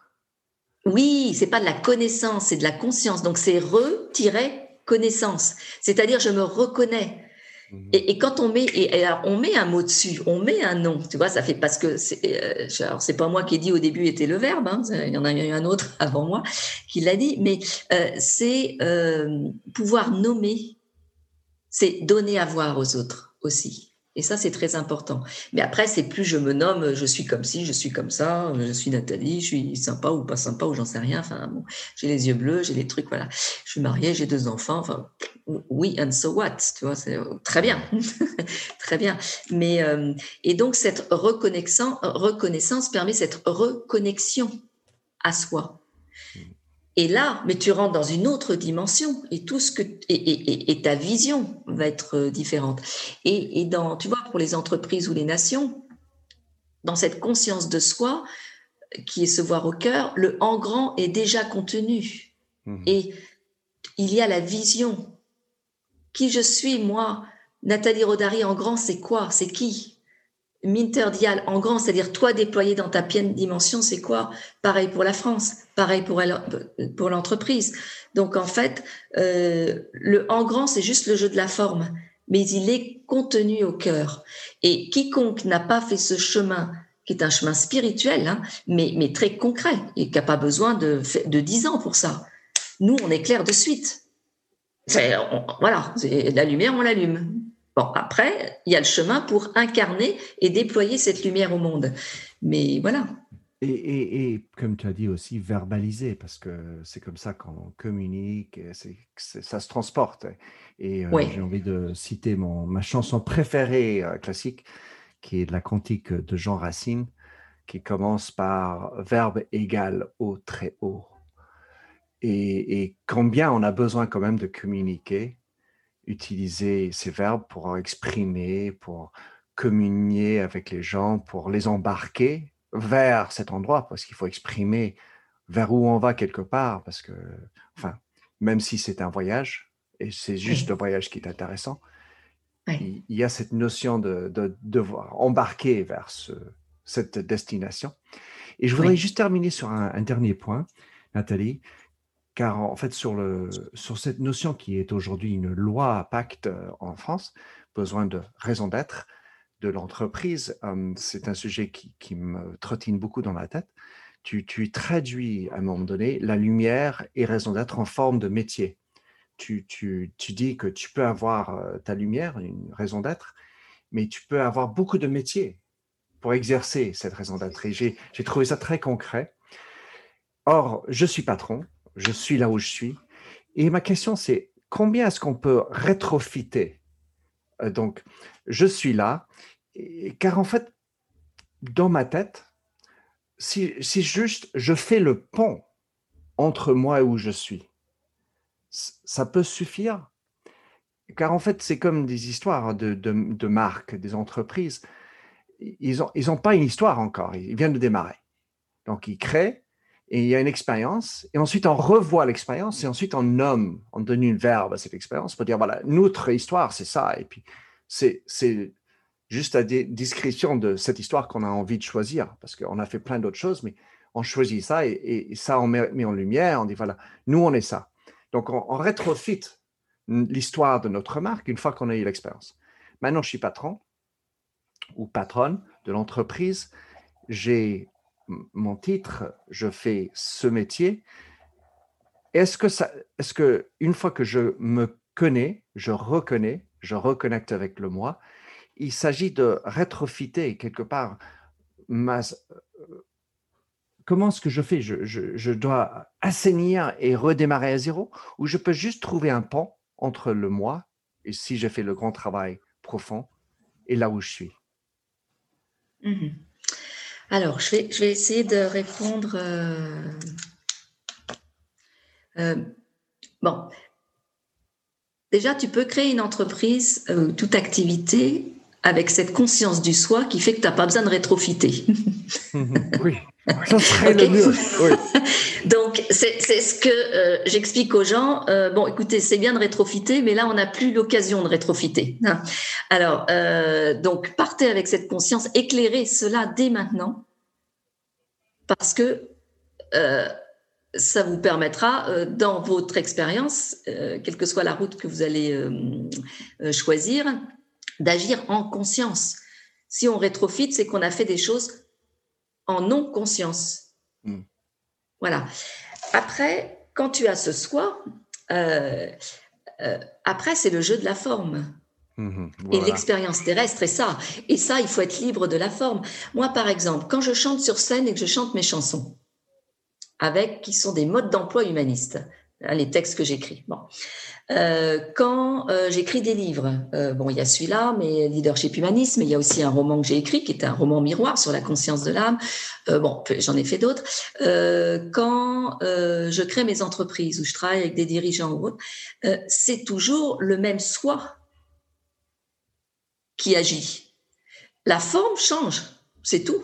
Oui, c'est pas de la connaissance, c'est de la conscience. Donc c'est re-connaissance. C'est-à-dire je me reconnais. Et quand on met, alors on met un mot dessus, on met un nom, tu vois, ça fait parce que alors c'est pas moi qui ai dit au début était le verbe, hein, il y en a eu un autre avant moi qui l'a dit, mais c'est pouvoir nommer, c'est donner à voir aux autres aussi. Et ça, c'est très important. Mais après, c'est plus je me nomme, je suis comme ci, je suis comme ça, je suis Nathalie, je suis sympa ou pas sympa ou j'en sais rien. Enfin, bon, j'ai les yeux bleus, j'ai les trucs, voilà. Je suis mariée, j'ai 2 enfants. Enfin, oui, and so what, tu vois, c'est très bien, très bien. Mais et donc cette reconnaissance permet cette reconnexion à soi. Et là, mais tu rentres dans une autre dimension et tout ce que et ta vision va être différente. Et dans, tu vois, pour les entreprises ou les nations, dans cette conscience de soi qui est se voir au cœur, le en grand est déjà contenu. Et il y a la vision. Qui je suis, moi? Nathalie Rodari en grand, c'est quoi? C'est qui? Minter Dial en grand, c'est-à-dire toi déployé dans ta pleine dimension, c'est quoi? Pareil pour la France, pareil pour l'entreprise. Donc en fait, le en grand, c'est juste le jeu de la forme, mais il est contenu au cœur. Et quiconque n'a pas fait ce chemin, qui est un chemin spirituel, hein, mais très concret, et qui n'a pas besoin de 10 ans pour ça. Nous, on éclaire de suite. Voilà, la lumière, on l'allume. Bon, après, il y a le chemin pour incarner et déployer cette lumière au monde. Mais voilà. Et comme tu as dit aussi, verbaliser, parce que c'est comme ça qu'on communique, ça se transporte. Et Oui. j'ai envie de citer ma chanson préférée classique, qui est de la cantique de Jean Racine, qui commence par « Verbe égal au très haut ». Et combien on a besoin quand même de communiquer, utiliser ces verbes pour exprimer, pour communier avec les gens, pour les embarquer vers cet endroit, parce qu'il faut exprimer vers où on va quelque part, parce que, enfin, même si c'est un voyage, et c'est juste le voyage qui est intéressant, il y a cette notion de devoir embarquer vers cette destination. Et je voudrais juste terminer sur un dernier point, Nathalie, car en fait, sur cette notion qui est aujourd'hui une loi pacte en France, besoin de raison d'être de l'entreprise, c'est un sujet qui me trottine beaucoup dans la tête. Tu traduis à un moment donné la lumière et raison d'être en forme de métier. Tu dis que tu peux avoir ta lumière, une raison d'être, mais tu peux avoir beaucoup de métiers pour exercer cette raison d'être. Et j'ai trouvé ça très concret. Or, je suis patron, je suis là où je suis. Et ma question, c'est combien est-ce qu'on peut rétrofiter? Donc, je suis là, car en fait, dans ma tête, si juste je fais le pont entre moi et où je suis, ça peut suffire? Car en fait, c'est comme des histoires de marques, des entreprises. Ils n'ont pas une histoire encore, ils viennent de démarrer. Donc, ils créent, et il y a une expérience, et ensuite on revoit l'expérience, et ensuite on nomme, on donne une verbe à cette expérience pour dire, voilà, notre histoire, c'est ça. Et puis, c'est juste la description de cette histoire qu'on a envie de choisir, parce qu'on a fait plein d'autres choses, mais on choisit ça, et ça, on met en lumière, on dit, voilà, nous, on est ça. Donc, on rétrofit l'histoire de notre marque une fois qu'on a eu l'expérience. Maintenant, je suis patron ou patronne de l'entreprise, j'ai mon titre, je fais ce métier. Est-ce que une fois que je me connais, je reconnecte avec le moi, il s'agit de rétrofiter quelque part comment est-ce que je fais? Je dois assainir et redémarrer à zéro, ou je peux juste trouver un pont entre le moi, et si j'ai fait le grand travail profond, et là où je suis? Alors, je vais essayer de répondre. Bon, déjà, tu peux créer une entreprise, toute activité, avec cette conscience du soi qui fait que tu n'as pas besoin de rétrofiter. Oui, ça serait le mieux. Oui. Donc, c'est ce que j'explique aux gens. Bon, écoutez, c'est bien de rétrofiter, mais là, on n'a plus l'occasion de rétrofiter. Alors, donc, partez avec cette conscience, éclairez cela dès maintenant, parce que ça vous permettra, dans votre expérience, quelle que soit la route que vous allez choisir, d'agir en conscience. Si on rétrofite, c'est qu'on a fait des choses en non-conscience. Voilà. Après, quand tu as ce soi, après, c'est le jeu de la forme. Voilà. Et l'expérience terrestre est ça. Et ça, il faut être libre de la forme. Moi, par exemple, quand je chante sur scène et que je chante mes chansons, qui sont des modes d'emploi humanistes, les textes que j'écris. Bon. Quand j'écris des livres, il y a celui-là, mais Leadership Humanisme, il y a aussi un roman que j'ai écrit, qui est un roman miroir sur la conscience de l'âme. J'en ai fait d'autres. Quand je crée mes entreprises, où je travaille avec des dirigeants ou autres, c'est toujours le même soi qui agit. La forme change, c'est tout.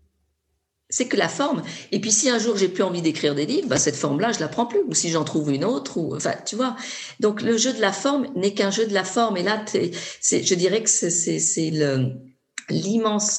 C'est que la forme. Et puis, si un jour j'ai plus envie d'écrire des livres, cette forme-là, je la prends plus. Ou si j'en trouve une autre, tu vois. Donc, le jeu de la forme n'est qu'un jeu de la forme. Et là, je dirais que c'est l'immense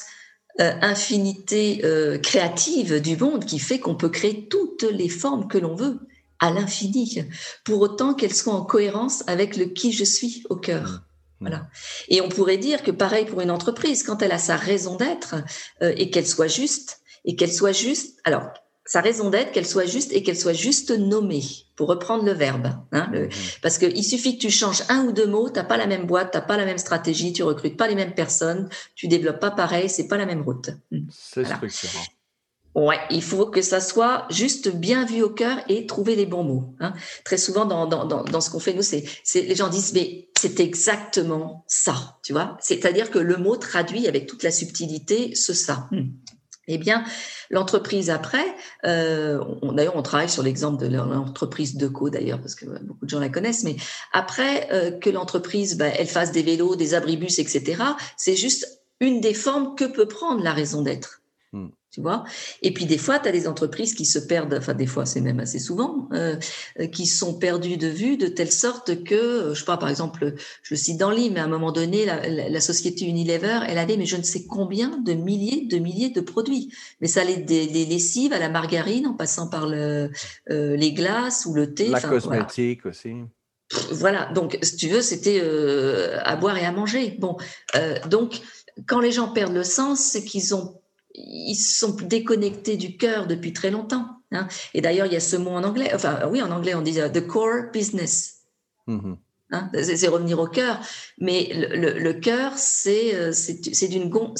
infinité créative du monde qui fait qu'on peut créer toutes les formes que l'on veut à l'infini, pour autant qu'elles soient en cohérence avec le qui je suis au cœur. Voilà. Et on pourrait dire que pareil pour une entreprise, quand elle a sa raison d'être et qu'elle soit juste, alors, sa raison d'être, qu'elle soit juste et qu'elle soit juste nommée, pour reprendre le verbe. Parce qu'il suffit que tu changes un ou deux mots, tu n'as pas la même boîte, tu n'as pas la même stratégie, tu recrutes pas les mêmes personnes, tu développes pas pareil, c'est pas la même route. C'est structurant. Ouais, il faut que ça soit juste bien vu au cœur et trouver les bons mots. Très souvent, dans ce qu'on fait, nous, les gens disent, mais c'est exactement ça, tu vois. C'est-à-dire que le mot traduit avec toute la subtilité ce ça. Eh bien, l'entreprise après, d'ailleurs, on travaille sur l'exemple de l'entreprise Deco, d'ailleurs, parce que beaucoup de gens la connaissent, mais après que l'entreprise, elle fasse des vélos, des abribus, etc., c'est juste une des formes que peut prendre la raison d'être. Tu vois. Et puis des fois, tu as des entreprises qui se perdent, enfin des fois, c'est même assez souvent, qui sont perdues de vue de telle sorte que, je sais pas, par exemple, je le cite dans le livre, mais à un moment donné, la société Unilever, elle avait, mais je ne sais combien de milliers de produits. Mais ça allait des lessives à la margarine, en passant par les glaces ou le thé. La cosmétique aussi. Voilà, donc si tu veux, c'était à boire et à manger. Bon, donc quand les gens perdent le sens, c'est qu'ils sont déconnectés du cœur depuis très longtemps. Et d'ailleurs, il y a ce mot en anglais. Enfin, oui, en anglais, on dit the core business. C'est revenir au cœur. Mais le cœur, c'est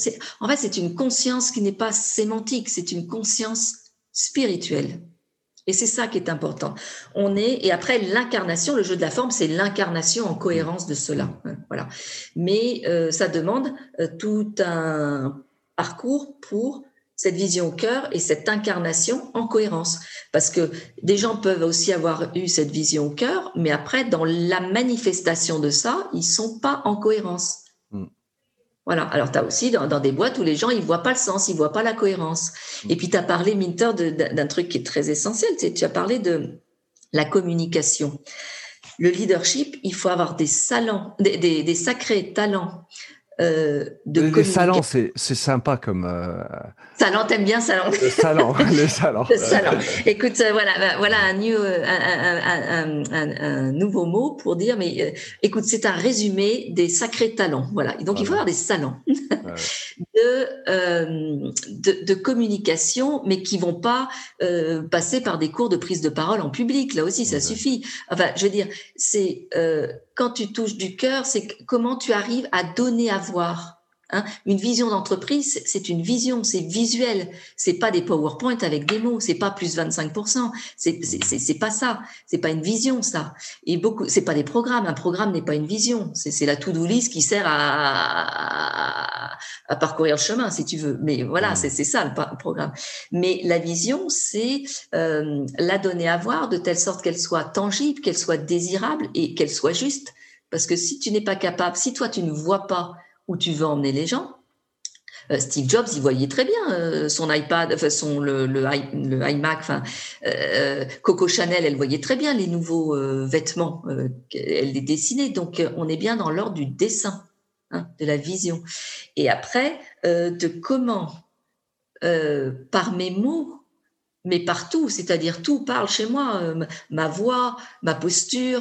une conscience qui n'est pas sémantique. C'est une conscience spirituelle. Et c'est ça qui est important. Et après l'incarnation, le jeu de la forme, c'est l'incarnation en cohérence de cela. Voilà. Mais ça demande tout un parcours pour cette vision au cœur et cette incarnation en cohérence. Parce que des gens peuvent aussi avoir eu cette vision au cœur, mais après, dans la manifestation de ça, ils sont pas en cohérence. Voilà. Alors, tu as aussi dans des boîtes où les gens, ils voient pas le sens, ils voient pas la cohérence. Et puis, tu as parlé, Minter, d'un truc qui est très essentiel. Tu as parlé de la communication. Le leadership, il faut avoir des sacrés talents de les salons, c'est sympa comme... Salon, t'aimes bien salon? Le salon, les salons. Le salon. Écoute, voilà un nouveau mot pour dire, mais écoute, c'est un résumé des sacrés talents. Voilà. Donc, il faut avoir des salons de communication, mais qui vont pas passer par des cours de prise de parole en public. Là aussi, ça suffit. Enfin, je veux dire, c'est quand tu touches du cœur, c'est comment tu arrives à donner à voir. Une vision d'entreprise, c'est une vision, c'est visuel. C'est pas des PowerPoint avec des mots, c'est pas plus 25%. C'est pas ça. C'est pas une vision, ça. Et c'est pas des programmes. Un programme n'est pas une vision. C'est la to-do list qui sert à parcourir le chemin, si tu veux. Mais voilà, c'est ça le programme. Mais la vision, c'est la donner à voir de telle sorte qu'elle soit tangible, qu'elle soit désirable et qu'elle soit juste. Parce que si tu n'es pas capable, si toi tu ne vois pas où tu veux emmener les gens. Steve Jobs, il voyait très bien son iPad, enfin le iMac. Enfin, Coco Chanel, elle voyait très bien les nouveaux vêtements. Elle les dessinait. Donc, on est bien dans l'ordre du dessin, de la vision. Et après, de comment, par mes mots, mais partout, c'est-à-dire tout parle chez moi, ma voix, ma posture.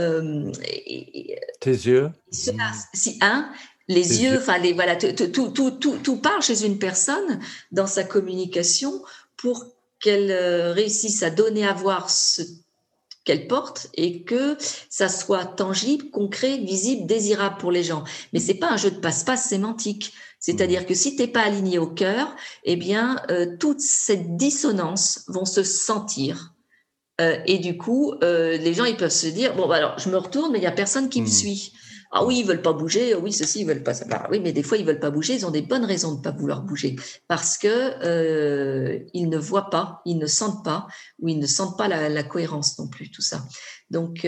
Tes yeux. Les yeux, enfin, voilà, tout part chez une personne dans sa communication pour qu'elle réussisse à donner à voir ce qu'elle porte et que ça soit tangible, concret, visible, désirable pour les gens. Mais c'est pas un jeu de passe-passe sémantique. C'est-à-dire que si t'es pas aligné au cœur, eh bien, toute cette dissonance vont se sentir Et du coup, les gens, ils peuvent se dire, bon, alors, je me retourne, mais il n'y a personne qui me suit. Ah oui, ils veulent pas bouger. Oui, ceci, ils veulent pas ça. Bah, oui, mais des fois, ils veulent pas bouger. Ils ont des bonnes raisons de pas vouloir bouger parce que ils ne voient pas, ils ne sentent pas, ou ils ne sentent pas la cohérence non plus, tout ça. Donc,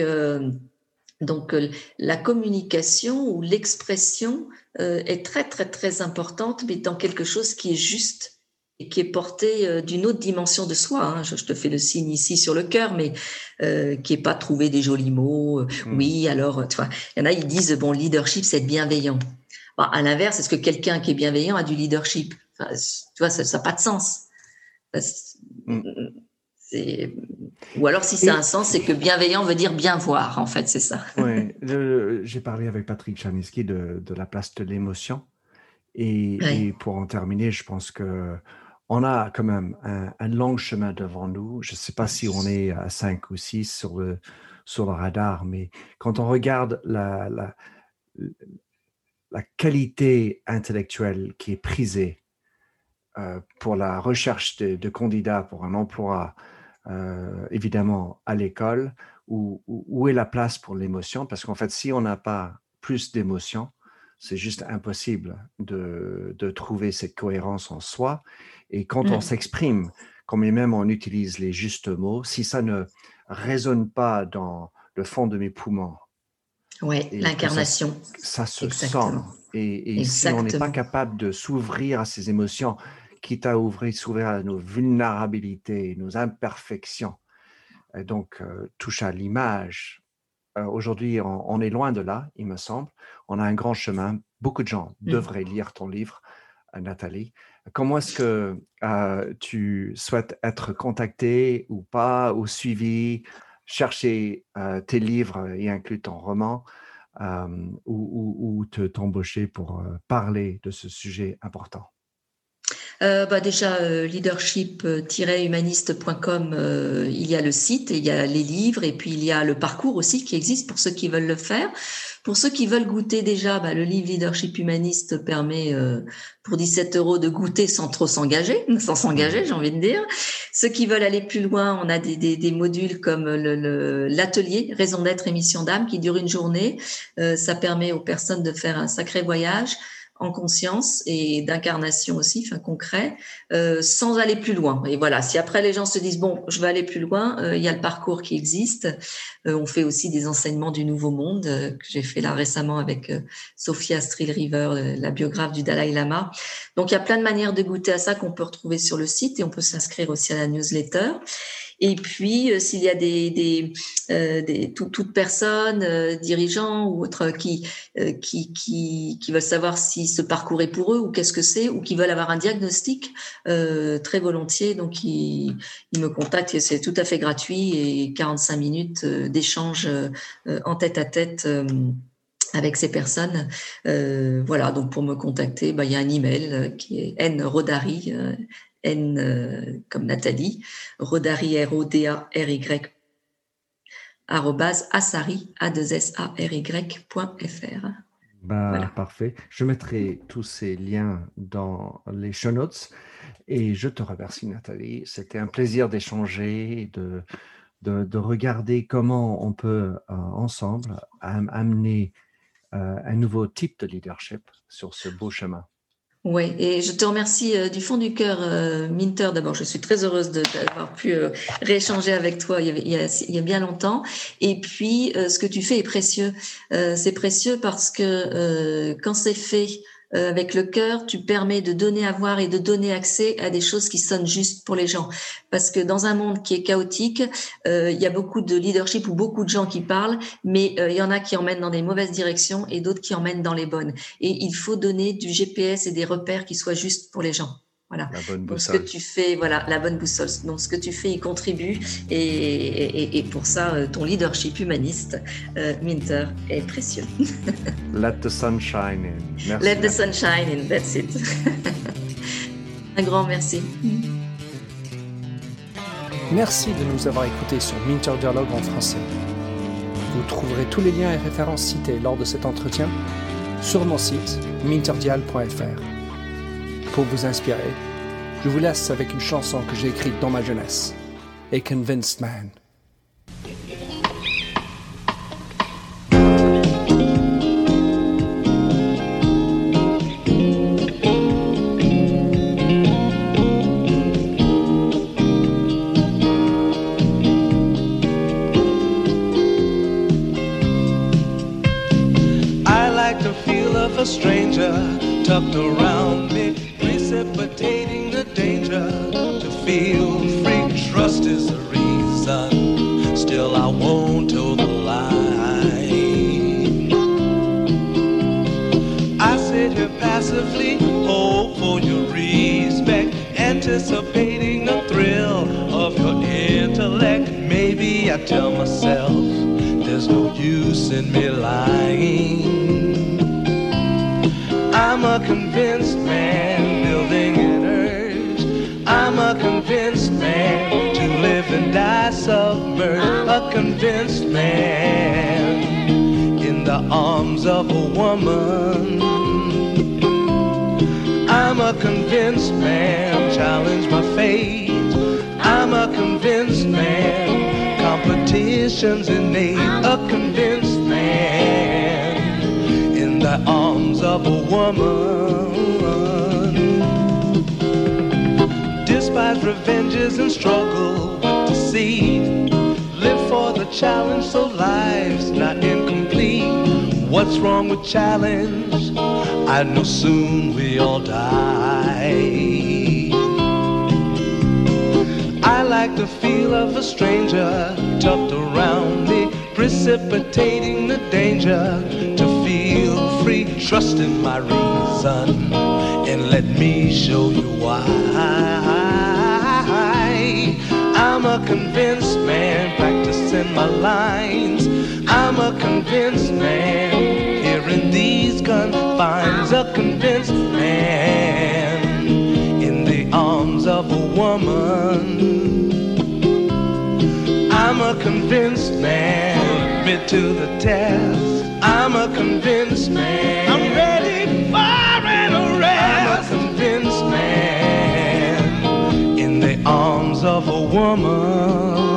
la communication ou l'expression est très, très, très importante, mais dans quelque chose qui est juste et qui est porté d'une autre dimension de soi. Hein. Je te fais le signe ici sur le cœur, mais qui n'est pas trouver des jolis mots. Oui, alors, tu vois, il y en a, ils disent, bon, leadership, c'est être bienveillant. Bah, à l'inverse, est-ce que quelqu'un qui est bienveillant a du leadership? Enfin, tu vois, ça n'a pas de sens. Ou alors, si ça a un sens, c'est que bienveillant veut dire bien voir, en fait, c'est ça. Oui, j'ai parlé avec Patrick Czarniecki de la place de l'émotion. Et pour en terminer, je pense qu'on a quand même un long chemin devant nous. Je ne sais pas si on est à 5 ou 6 sur le radar, mais quand on regarde la qualité intellectuelle qui est prisée pour la recherche de candidats pour un emploi, évidemment à l'école, où est la place pour l'émotion? Parce qu'en fait, si on n'a pas plus d'émotion, c'est juste impossible de trouver cette cohérence en soi. Et quand on s'exprime, quand même on utilise les justes mots, si ça ne résonne pas dans le fond de mes poumons, l'incarnation. Ça se sent. Et si on n'est pas capable de s'ouvrir à ces émotions, quitte à s'ouvrir à nos vulnérabilités, nos imperfections, et donc touche à l'image. Aujourd'hui, on est loin de là, il me semble. On a un grand chemin. Beaucoup de gens devraient lire ton livre, Nathalie. Comment est-ce que tu souhaites être contactée ou pas, ou suivie, chercher tes livres y inclus ton roman, ou t'embaucher pour parler de ce sujet important? Déjà, leadership-humaniste.com, il y a le site, et il y a les livres, et puis il y a le parcours aussi qui existe pour ceux qui veulent le faire. Pour ceux qui veulent goûter déjà, le livre Leadership Humaniste permet pour 17 € de goûter sans s'engager, j'ai envie de dire. Ceux qui veulent aller plus loin, on a des modules comme l'atelier Raison d'être et mission d'âme qui dure une journée. Ça permet aux personnes de faire un sacré voyage en conscience et d'incarnation aussi, concret, sans aller plus loin. Et voilà, si après les gens se disent, bon, je vais aller plus loin, il y a le parcours qui existe. On fait aussi des enseignements du Nouveau Monde, que j'ai fait là récemment avec Sophia Strill-River, la biographe du Dalai Lama. Donc, il y a plein de manières de goûter à ça qu'on peut retrouver sur le site, et on peut s'inscrire aussi à la newsletter. Et puis, s'il y a toute personne, dirigeants ou autres, qui veulent savoir si ce parcours est pour eux ou qu'est-ce que c'est, ou qui veulent avoir un diagnostic, très volontiers. Donc, ils me contactent, et c'est tout à fait gratuit, et 45 minutes d'échange en tête-à-tête avec ces personnes. Voilà, donc pour me contacter, il y a un email qui est nrodary, N comme Nathalie, Rodary, RODARY, @asary.fr. Voilà. Parfait. Je mettrai tous ces liens dans les show notes, et je te remercie, Nathalie. C'était un plaisir d'échanger et de regarder comment on peut ensemble amener un nouveau type de leadership sur ce beau chemin. Oui, et je te remercie du fond du cœur, Minter. D'abord, je suis très heureuse d'avoir pu rééchanger avec toi il y a bien longtemps. Et puis, ce que tu fais est précieux. C'est précieux parce que quand c'est fait avec le cœur, tu permets de donner à voir et de donner accès à des choses qui sonnent justes pour les gens. Parce que dans un monde qui est chaotique, il y a beaucoup de leadership ou beaucoup de gens qui parlent, mais il y en a qui emmènent dans des mauvaises directions et d'autres qui emmènent dans les bonnes. Et il faut donner du GPS et des repères qui soient justes pour les gens. Voilà. La bonne boussole. Donc, ce que tu fais, la bonne boussole. Donc, ce que tu fais, il contribue. Et pour ça, ton leadership humaniste, Minter, est précieux. Let the sun shine in. Merci. Let the sun shine in, that's it. Un grand merci. Merci de nous avoir écoutés sur Minter Dialogue en français. Vous trouverez tous les liens et références cités lors de cet entretien sur mon site minterdial.fr. Pour vous inspirer, je vous laisse avec une chanson que j'ai écrite dans ma jeunesse, A Convinced Man, around me, precipitating the danger. To feel free, trust is the reason. Still I won't toe the line. I sit here passively, hope for your respect, anticipating the thrill of your intellect. Maybe I tell myself there's no use in me lying. I'm a convinced man building an urge. I'm a convinced man to live and die submerged. A convinced man in the arms of a woman. I'm a convinced man, challenge my fate. I'm a convinced man, competition's innate. A convinced man in the arms of a woman. Despise revenges and struggle with deceit. Live for the challenge so life's not incomplete. What's wrong with challenge? I know soon we all die. I like the feel of a stranger tucked around me, precipitating the danger. To feel free, trust in my reason, and let me show you why. I'm a convinced man, practicing my lines. I'm a convinced man, here in these confines. A convinced man in the arms of a woman. I'm a convinced man, admit to the test. I'm a convinced man, I'm ready for an arrest. I'm a convinced man in the arms of a woman.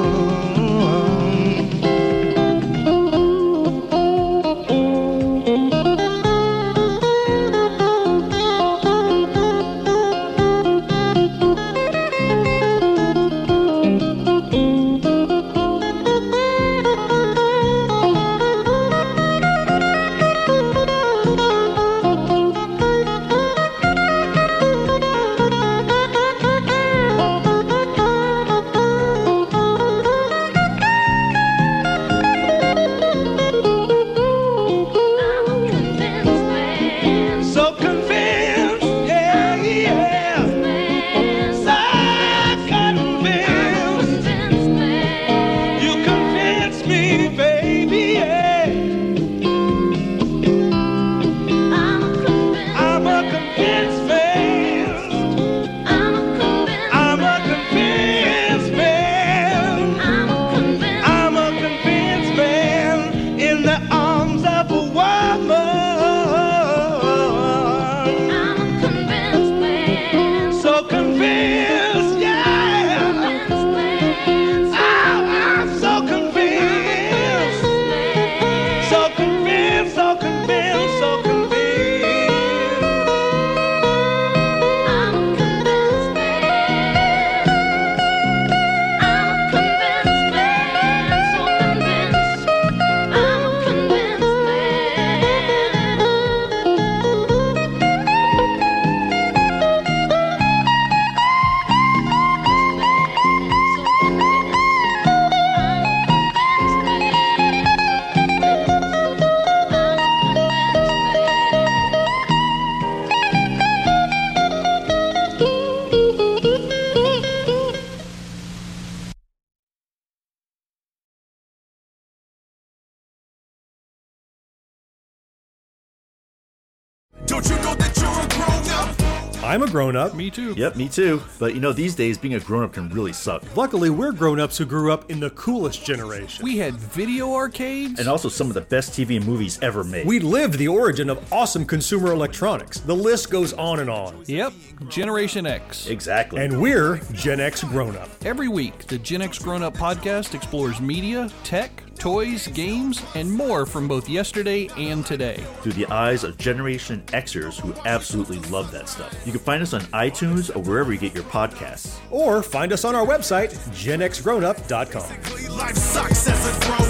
Don't you know that you're a grown-up? I'm a grown-up. Me too. Yep, me too. But you know, these days, being a grown-up can really suck. Luckily, we're grown-ups who grew up in the coolest generation. We had video arcades. And also some of the best TV and movies ever made. We lived the origin of awesome consumer electronics. The list goes on and on. Yep, Generation X. Exactly. And we're Gen X grown-up. Every week, the Gen X Grown Up podcast explores media, tech, toys, games, and more from both yesterday and today. Through the eyes of Generation Xers who absolutely love that stuff. You can find us on iTunes or wherever you get your podcasts. Or find us on our website, genxgrownup.com. Life sucks as a grown-up. All right,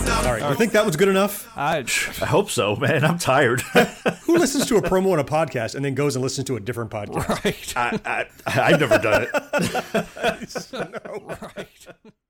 You think that was good enough? I hope so, man. I'm tired. Who listens to a promo on a podcast and then goes and listens to a different podcast? Right. I've never done it. No. Right.